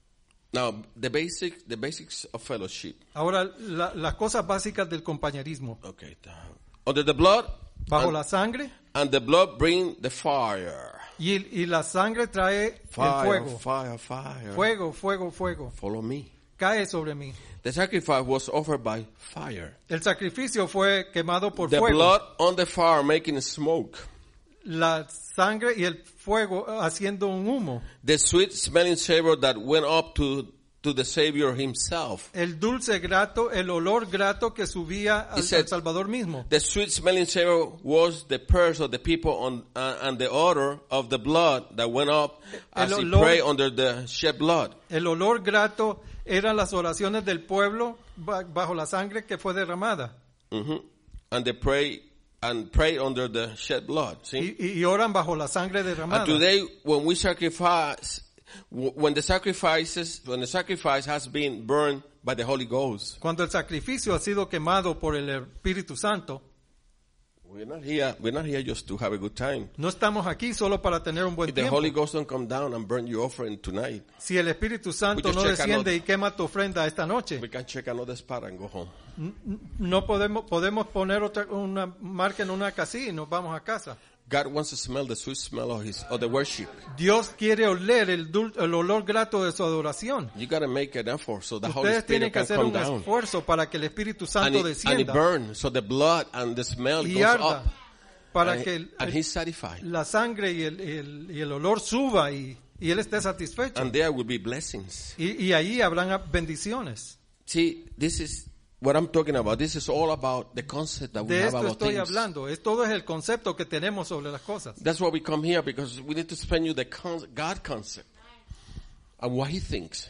Now, the basics of fellowship. Ahora, las cosas básicas del compañerismo. Okay. Under the blood, Bajo la sangre, and the blood bring the fire. y la sangre trae el Fire, fuego. fire, fire. Fuego, fuego, fuego. Follow me. Cae sobre mí. The sacrifice was offered by fire. El sacrificio fue quemado por The fuego. blood on the fire making smoke. La sangre y el fuego haciendo un humo. The sweet smelling savor that went up to to the Savior himself. El dulce grato, el olor grato que subía al said, Salvador mismo. The sweet smelling savor was the prayers of the people on, and the odor of the blood that went up as he prayed under the shed blood. El olor grato eran las oraciones del pueblo bajo la sangre que fue derramada. Mm-hmm. And they pray under the shed blood. See? Y oran bajo la sangre derramada. And today, when we sacrifice, when the sacrifice has been burned by the Holy Ghost. Cuando el sacrificio ha sido quemado por el Espíritu Santo. We're not here just to have a good time. No estamos aquí solo para tener un buen If the tiempo. Holy Ghost don't come down and burn your offering tonight, Si el Espíritu Santo no desciende y quema tu ofrenda esta noche, we can check another spot and go home. no podemos poner una marca en una casilla y nos vamos a casa. God wants to smell the sweet smell of the worship. Dios quiere oler el olor grato de su adoración. You got to make an effort so the Holy Ustedes tienen Spirit que can hacer come un down. esfuerzo para que el Espíritu And Santo it descienda burns, so the blood and the smell y goes arda up. para And, que and he's satisfied. la sangre y el olor suba y él esté satisfecho. And there will be blessings. Y ahí habrán bendiciones. See, this is what I'm talking about. This is all about the concept that we De have esto about estoy things. hablando. Todo es el concepto que tenemos sobre las cosas. That's why we come here, because we need to explain you the God concept and what he thinks.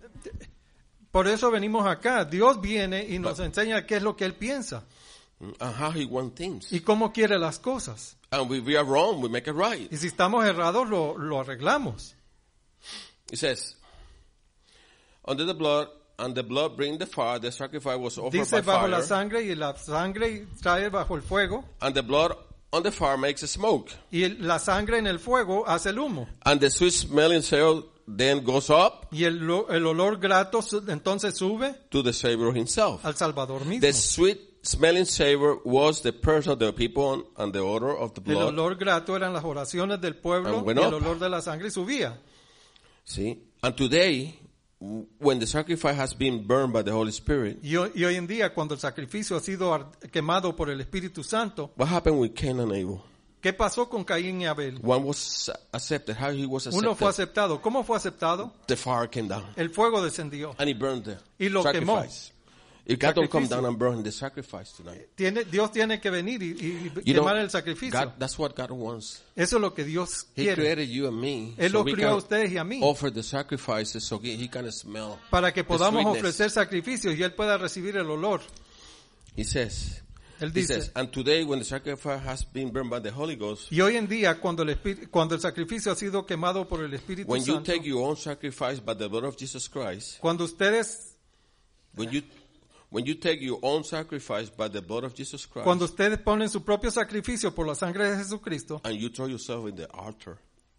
Por eso venimos acá. Dios viene y nos enseña qué es lo que Él piensa And how he wants things. y cómo quiere las cosas. And if we are wrong, we make it right. Y si estamos errados, lo arreglamos. It says, under the blood, and the blood bring the fire, the sacrifice was offered Dice by bajo la fire, sangre y la sangre trae bajo el fuego. and the blood on the fire makes a smoke. Y la sangre en el fuego hace el humo. And the sweet smelling savor then goes up Y el olor grato entonces sube to the Savior himself. al Salvador mismo. The sweet smelling savor was the prayers of the people and the odor of the El blood. olor grato eran las oraciones del pueblo And y went el up. olor de la sangre subía. See? And today, when the sacrifice has been burned by the Holy Spirit, Y hoy en día, cuando el sacrificio ha sido quemado por el Espíritu Santo, what happened with Cain and Abel? ¿qué pasó con Caín y Abel? One was accepted. How he was Uno fue accepted? aceptado. ¿Cómo fue aceptado? The fire came down. El fuego descendió. And he burned the Y lo quemó. sacrifice. If God don't come Sacrificio. down and burn the sacrifice tonight, Dios tiene que venir y you know, quemar el sacrificio. God, that's what God wants. Eso es lo que Dios He quiere. created you and me Él so lo we crió a can ustedes y a mí offer the sacrifices so he can smell para que the podamos sweetness. ofrecer sacrificios y Él pueda recibir el olor. He says, Él he says, dice, and today when the sacrifice has been burned by the Holy Ghost, y hoy en día cuando el sacrificio ha sido quemado por el Espíritu when you Santo, take your own sacrifice by the blood of Jesus Christ, cuando ustedes when you take your own sacrifice by the blood of Jesus Christ, Cuando ustedes ponen su propio sacrificio por la sangre de Jesucristo, and you throw yourself in the altar.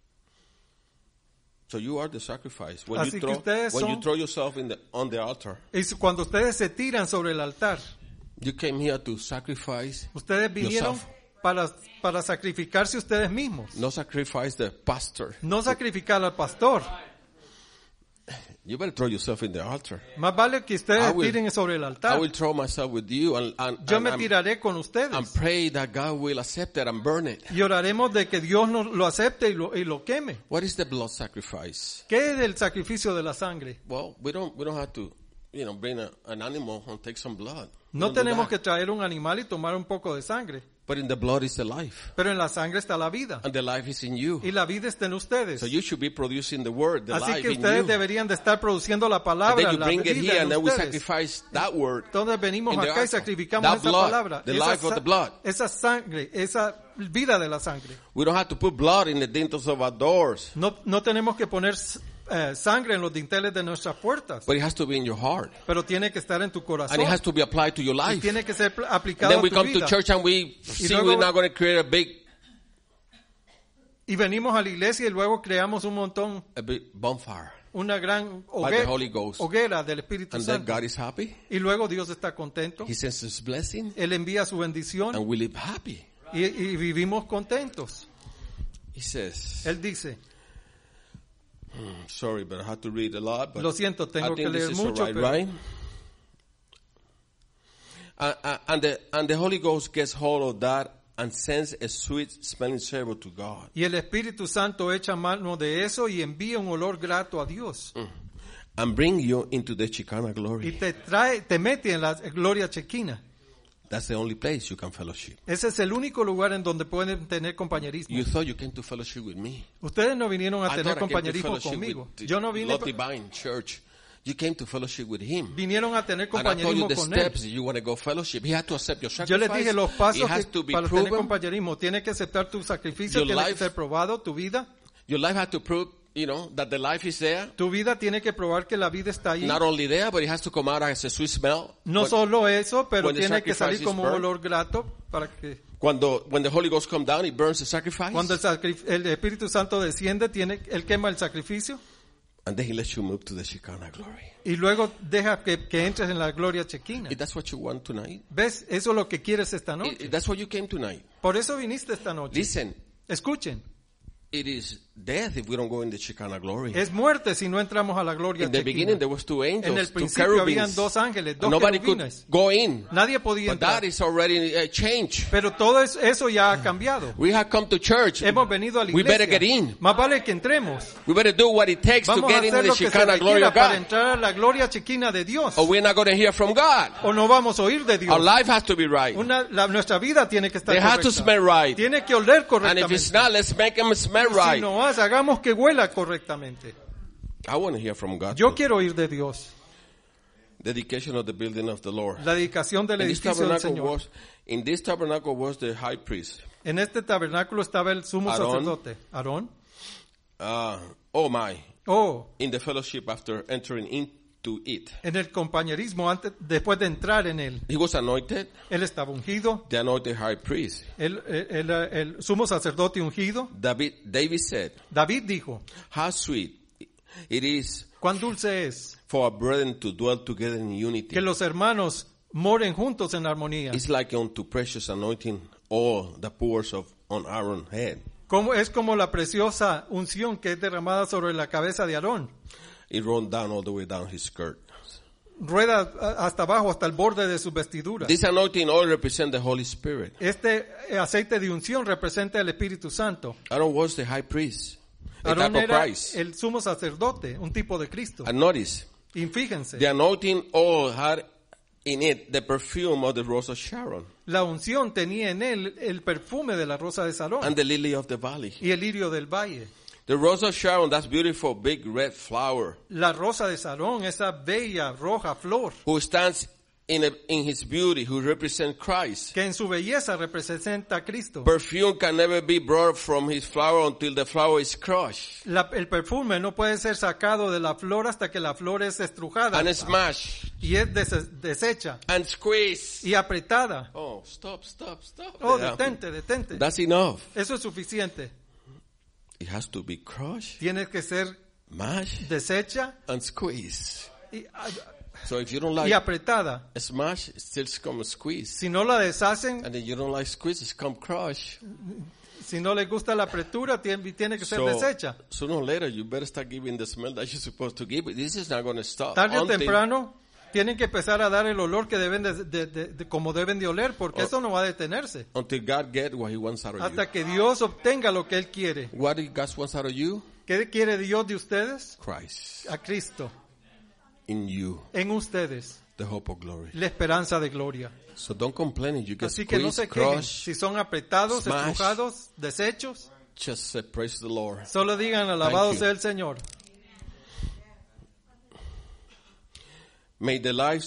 So you are the sacrifice. When Así you que throw, ustedes when you son- throw yourself on the altar, y cuando ustedes se tiran sobre el altar, you came here to sacrifice, ustedes vinieron Yourself. para sacrificarse ustedes mismos, no sacrifice the pastor. no sacrificar al pastor. You better throw yourself in the altar. Más vale que ustedes I will- tiren sobre el I altar. will throw myself with you and Yo me tiraré con ustedes and pray that God will accept it and burn it. y oraremos de que Dios nos lo acepte y lo queme. What is the blood sacrifice? ¿Qué es el sacrificio de la sangre? Well, we don't have to, bring an animal and take some blood. We No don't do tenemos that. que traer un animal y tomar un poco de sangre, But in the blood is the life, pero en la sangre está la vida and the life is in you. y la vida está en ustedes. So you should be producing the word, the Así life que in ustedes you. deberían de estar produciendo la And palabra, then you la bring vida it here, en and then we ustedes. sacrifice that word. Entonces venimos in the acá y altar. sacrificamos That esa blood, palabra, the esa life of the blood. esa sangre, esa vida de la sangre. We don't have to put blood in the dintles of our doors, No tenemos que poner sangre en los dinteles de nuestras puertas, but it has to be in your heart, pero tiene que estar en tu corazón and it has to be applied to your y life. tiene que ser And aplicado then a we tu come to vida. church and we see luego- we're not going to create Y venimos a la iglesia y luego creamos a big bonfire, una gran By the Holy Ghost. hoguera del Espíritu and then Santo. God is happy. Y luego Dios está contento. He sends His blessing, Él envía su bendición and we live happy. y vivimos contentos. He says, Él dice, sorry, but I have to read a lot. But lo siento, I tengo que think this leer is mucho, alright, pero right? And the Holy Ghost gets hold of that and sends a sweet smelling savor to God. y el Espíritu Santo echa mano de eso y envía un olor grato a Dios. and bring you into the Shekinah y glory. te mete en la gloria chequina. That's the only place you can fellowship. Ese es el único lugar en donde pueden tener compañerismo. You thought you came to fellowship with me. Ustedes no vinieron a I tener thought I came to compañerismo fellowship conmigo. with Yo no vine, Lottie Vine Church. You came to fellowship with him. vinieron a tener And I told you compañerismo the con él. steps you want to go fellowship. He had to accept your Yo les sacrifice. dije los It pasos has que, to be para tener proven. compañerismo. Tiene que aceptar tu sacrificio, Your tiene que life- ser probado, tu vida. Your life had to prove, that the life is there. Tu vida tiene que probar que la vida está ahí. Not only there, but it has to come out as a sweet smell. No solo eso, pero when the tiene que sacrifice salir is como un burned. olor grato para que When the Holy Ghost come down, it burns the sacrifice. cuando el Espíritu Santo desciende, él quema el sacrificio And then he lets you move to the Shekinah glory. y luego deja que entres en la gloria chequina. If that's what you want tonight. ¿Ves? Eso es lo que quieres esta noche. That's what you came tonight. Por eso viniste esta noche. Listen, Escuchen, it is death if we don't go in the Shekinah glory. es muerte si no entramos a la gloria In the chequina. beginning, there was two angels, En el two principio habían cherubims. dos ángeles, dos Nobody could querubines. go in. Nadie podía But that entrar. is already changed. Pero todo eso ya ha cambiado. We have come to church. Hemos venido a la We better iglesia. get in. Más vale que entremos. We better do what it takes to Vamos a get into hacer the lo que se Shekinah glory requiera of para God. entrar a la gloria chequina de Dios. Or we're not going to hear from God. O no vamos a oír de Dios. Our life has to be right. Nuestra vida tiene que estar They have to correcta. smell right. Tiene que oler And if it's correctamente. not, let's make them smell Si right. no es, hagamos que huela correctamente. I want to hear from God. Yo too. quiero oír de Dios. Dedication of the building of the Lord. La dedicación del In this edificio del tabernacle Señor. was the high priest. En este tabernáculo estaba el sumo Aarón. sacerdote. Aarón. Oh my. Oh, In the fellowship after entering into it. en el compañerismo después de entrar en él. He was anointed, Él estaba ungido. the anointed high priest. El sumo sacerdote ungido. David said, David dijo, how sweet it is cuán dulce es for our brethren to dwell together in unity. que los hermanos moren juntos en armonía. It's like unto precious anointing all the pours on Aaron's head. Es como la preciosa unción que es derramada sobre la cabeza de Aarón. It rolled down all the way down his skirt. Rueda hasta abajo, hasta el borde de sus vestiduras. This anointing oil represents the Holy Spirit. Este aceite de unción representa el Espíritu Santo. Aaron was the high priest, a Aarón type of era Christ. el sumo sacerdote, un tipo de Cristo. And notice, Y fíjense, the anointing oil had in it the perfume of the rose of Sharon la unción tenía en él el perfume de la rosa de Sarón and the lily of the valley. y el lirio del valle. The rose of Sharon, that's beautiful, big red flower, La rosa de Sarón, esa bella roja flor, who stands in his beauty, who represents Christ. que en su belleza representa a Cristo. Perfume can never be brought from his flower until the flower is crushed El perfume no puede ser sacado de la flor hasta que la flor es estrujada and smashed y es deshecha and squeezed. y apretada. Oh, stop. Oh, Yeah. detente. That's enough. Eso es suficiente. It has to be crushed, Tiene que ser mashed, deshecha and squeezed. y So if you don't like apretada. smash, it still come squeeze. Si no la deshacen, And then you don't like squeeze, it's come crush. si no les gusta la apretura, tiene que ser deshecha. Sooner or later, you better start giving the smell that you're supposed to give. This is not going to stop. Tarde o until- temprano tienen que empezar a dar el olor que deben como deben de oler, porque eso no va a detenerse until God get what he wants out of hasta que Dios obtenga lo que Él quiere. you. What God wants out of you? ¿Qué quiere Dios de ustedes? Christ. A Cristo, In you, en ustedes, the hope of glory. la esperanza de gloria. So don't complain if you get Así que no squeezed, se quejen crushed. si son apretados, smash. estrujados, deshechos. Just say praise the Lord. Solo digan alabado Thank you. sea el Señor. May they live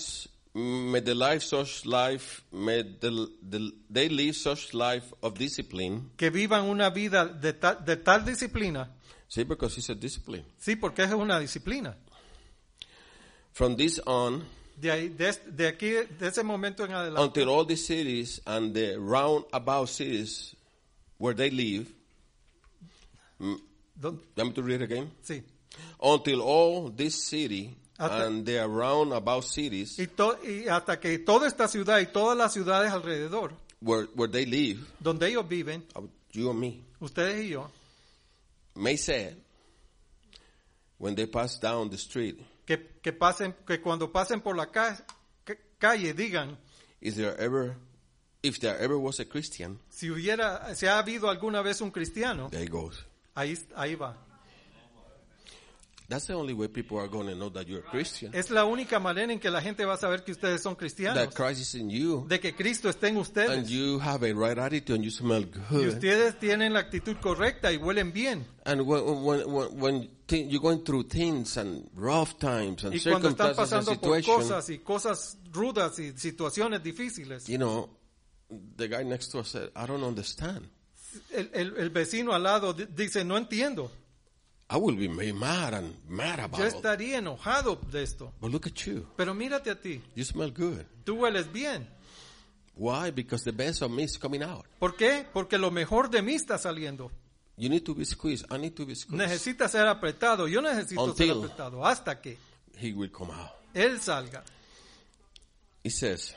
such life of discipline. Que vivan una vida de tal disciplina. See, because it's a discipline. Sí, porque es una disciplina. From this on, De aquí, de ese momento en adelante, until all the cities and the roundabout cities where they live, ¿Dónde? let me to read it again. Sí. Until all this city Hasta- and the roundabout cities Y hasta que toda esta ciudad y todas las ciudades alrededor, where they live, donde ellos viven, you and me, ustedes y yo, may say, when they pass down the street, que cuando pasen por la calle digan, if there ever was a Christian, si ha habido alguna vez un cristiano, there he goes. ahí va. That's the only way people are going to know that you're a Christian. Es la única manera en que la gente va a saber que ustedes son cristianos. That Christ is in you. De que Cristo esté en ustedes. And you have a right attitude and you smell Y good. ustedes tienen la actitud correcta y huelen bien. And when you're going through things and rough times and Y cuando están circumstances and pasando por situations, cosas rudas y situaciones difíciles, you know, the guy next to us said, I don't understand. el vecino al lado dice, no entiendo. I will be mad about Yo it. estaría enojado de esto. But look at you. Pero mírate a ti. You smell good. Tú hueles bien. Why? Because the best of me is coming out. ¿Por qué? Porque lo mejor de mí está saliendo. You need to be squeezed. I need to be squeezed. Necesita ser apretado. Yo necesito ser Until apretado. Hasta que he will come out. Él salga. It says,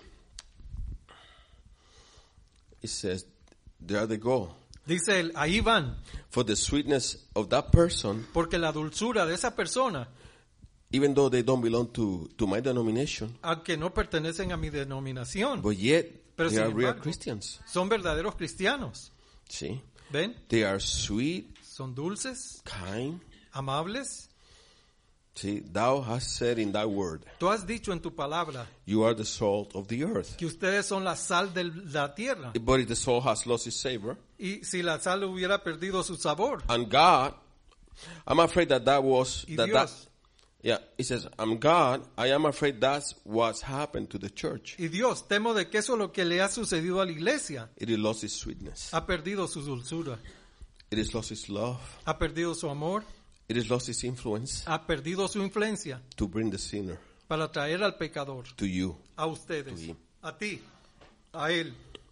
there they go. Dice él, ahí van. For the sweetness of that person, Porque la dulzura de esa persona, even though they don't belong to my denomination, aunque no pertenecen a mi denominación, but yet pero they sin are real embargo, Christians. son verdaderos cristianos. See? ¿Ven? They are sweet, Son dulces, kind. amables. See, thou hast said in thy word, Tú has dicho en tu palabra you are the salt of the earth. que ustedes son la sal de la tierra. But if the salt has lost its savor, Y si la sal hubiera perdido su sabor, and God, I'm afraid that was, y that, Dios, yeah, it says, I'm God, I am afraid that's what's happened to the church. y Dios, temo de que eso es lo que le ha sucedido a la iglesia. It has lost its sweetness. Ha perdido su dulzura, It has lost its love. ha perdido su amor, It has lost its influence ha perdido su influencia to bring the sinner para traer al pecador, to you. a ustedes, Sí. a ti, a él.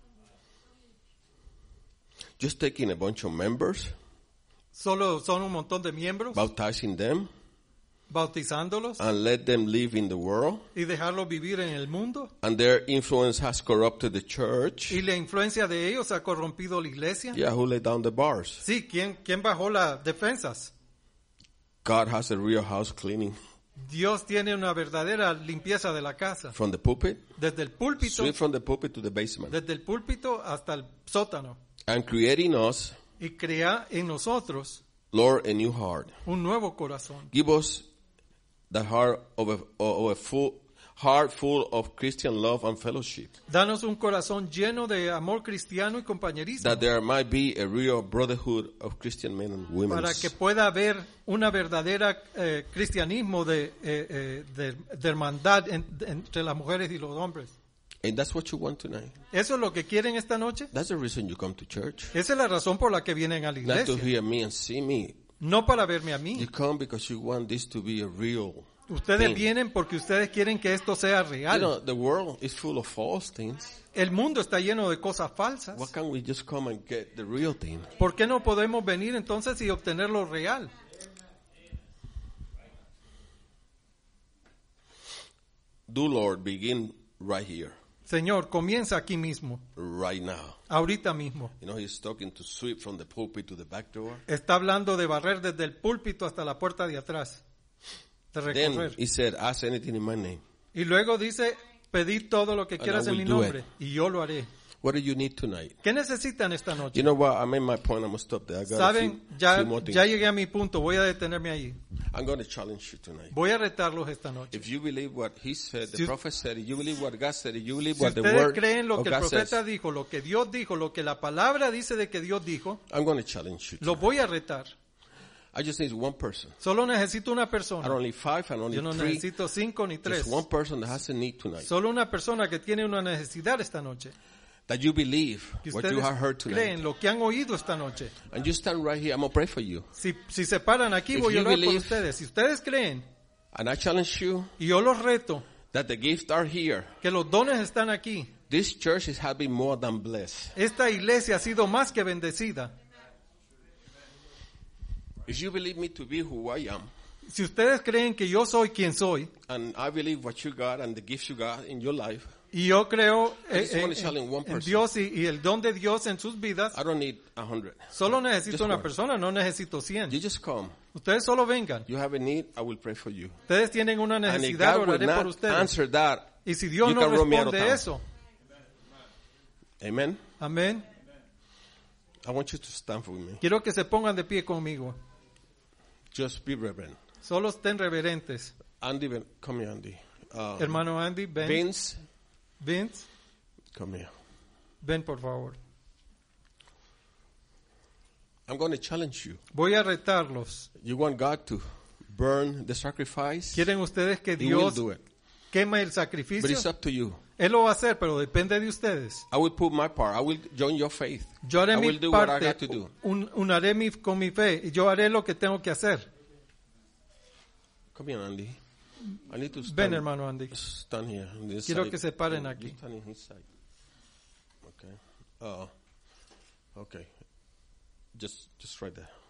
Just taking a bunch of members, Solo son un montón de miembros, baptizing them, bautizándolos and let them live in the world, y dejarlos vivir en el mundo. and their influence has corrupted the church. Y la influencia de ellos ha corrompido la iglesia. Yeah, who laid down the bars? Sí, ¿quién bajó las defensas? God has a real house cleaning Dios tiene una verdadera limpieza de la casa. from the pulpit, Desde el púlpito, sweep from the pulpit to the basement, desde el púlpito hasta el sótano. and creating us, Y crea en nosotros Lord, a new heart. un nuevo corazón. Give us the heart of a full heart full of Christian love and fellowship, Danos un corazón lleno de amor cristiano y compañerismo. that there might be a real brotherhood of Christian men and women. Para que pueda haber una verdadera cristianismo de hermandad entre las mujeres y los hombres. And that's what you want tonight. ¿Eso es lo que quieren esta noche? That's the reason you come to church. Esa es la razón por la que vienen a la Not to iglesia. hear me and see me. No para verme a You mí. come because you want this to be a real Ustedes thing. vienen porque ustedes quieren que esto sea You real. know, the world is full of false things. El mundo está lleno de cosas falsas. Why can't we just come and get the real thing? ¿Por qué no podemos venir entonces y obtener lo real? Do, Lord, begin right here, Señor, comienza aquí mismo, right now. ahorita mismo. You know, he's talking to sweep from the pulpit to the back door. Está hablando de barrer desde el púlpito hasta la puerta de atrás, de Then recorrer. he said, ask anything in my name. Y luego dice, pedid todo lo que quieras I en will mi do nombre, y yo lo haré. What do you need tonight? ¿Qué necesitan esta noche? You know what? I made my point. I'm going to stop there. I got a Saben, few more things. ya llegué a mi punto, voy a detenerme ahí. I'm going to challenge you tonight. Voy a retarlos esta noche. If you believe what he said, the Si- prophet said, if you believe what God said, if you believe Si what the ustedes word creen lo of que el God profeta says, dijo, lo que Dios dijo, lo que la palabra dice de que Dios dijo, I'm going to challenge you. lo voy a retar. I just need one person. Solo necesito una I persona. don't need five, I don't Yo need no three. necesito 5 ni 3. Just one person that has a need tonight. Solo una persona que tiene una necesidad esta noche. That you believe Que what you ustedes have heard tonight. creen lo que han oído esta noche. And you stand right here. I'm going to pray for you. Si se paran aquí, If voy a you orar por believe- ustedes. Si ustedes creen, And I challenge you y yo los reto, that the gifts are here. que los dones están aquí. This church has been more than blessed. Esta iglesia ha sido más que bendecida. If you believe me to be who I am, Si ustedes creen que yo soy quien soy, and I believe what you got and the gifts you got in your life, y yo creo I just want to challenge one en person. Dios y el don de Dios en sus vidas, I don't need 100. solo Just necesito una one. persona, no necesito 100. You just come. Ustedes solo vengan. You have a need, I will pray for you. Ustedes tienen una And if necesidad, God will oraré por not ustedes. answer that, Y si Dios you no can run me out of responde town. eso, Amen. amén, I want you to stand with me. quiero que se pongan de pie conmigo. Just be reverent. Solo estén reverentes. Andy, come here, Andy. Hermano Andy, ven. Vince, Vince, come here. ven por favor. I'm going to challenge you. Voy a retarlos. You want God to burn the sacrifice? ¿Quieren ustedes que He will Dios do it. queme el But sacrificio? it's up to you. Él lo va a hacer, pero depende de ustedes. I will put my part. I will join your faith. Yo haré I mi will do what I got parte, to do. haré con mi fe, y yo haré lo que tengo que hacer. Come here, Andy. I need to stand, Ven, hermano Andy. stand here. On this Quiero side. que se paren You aquí. stand in his side. Okay. Okay. Just right there.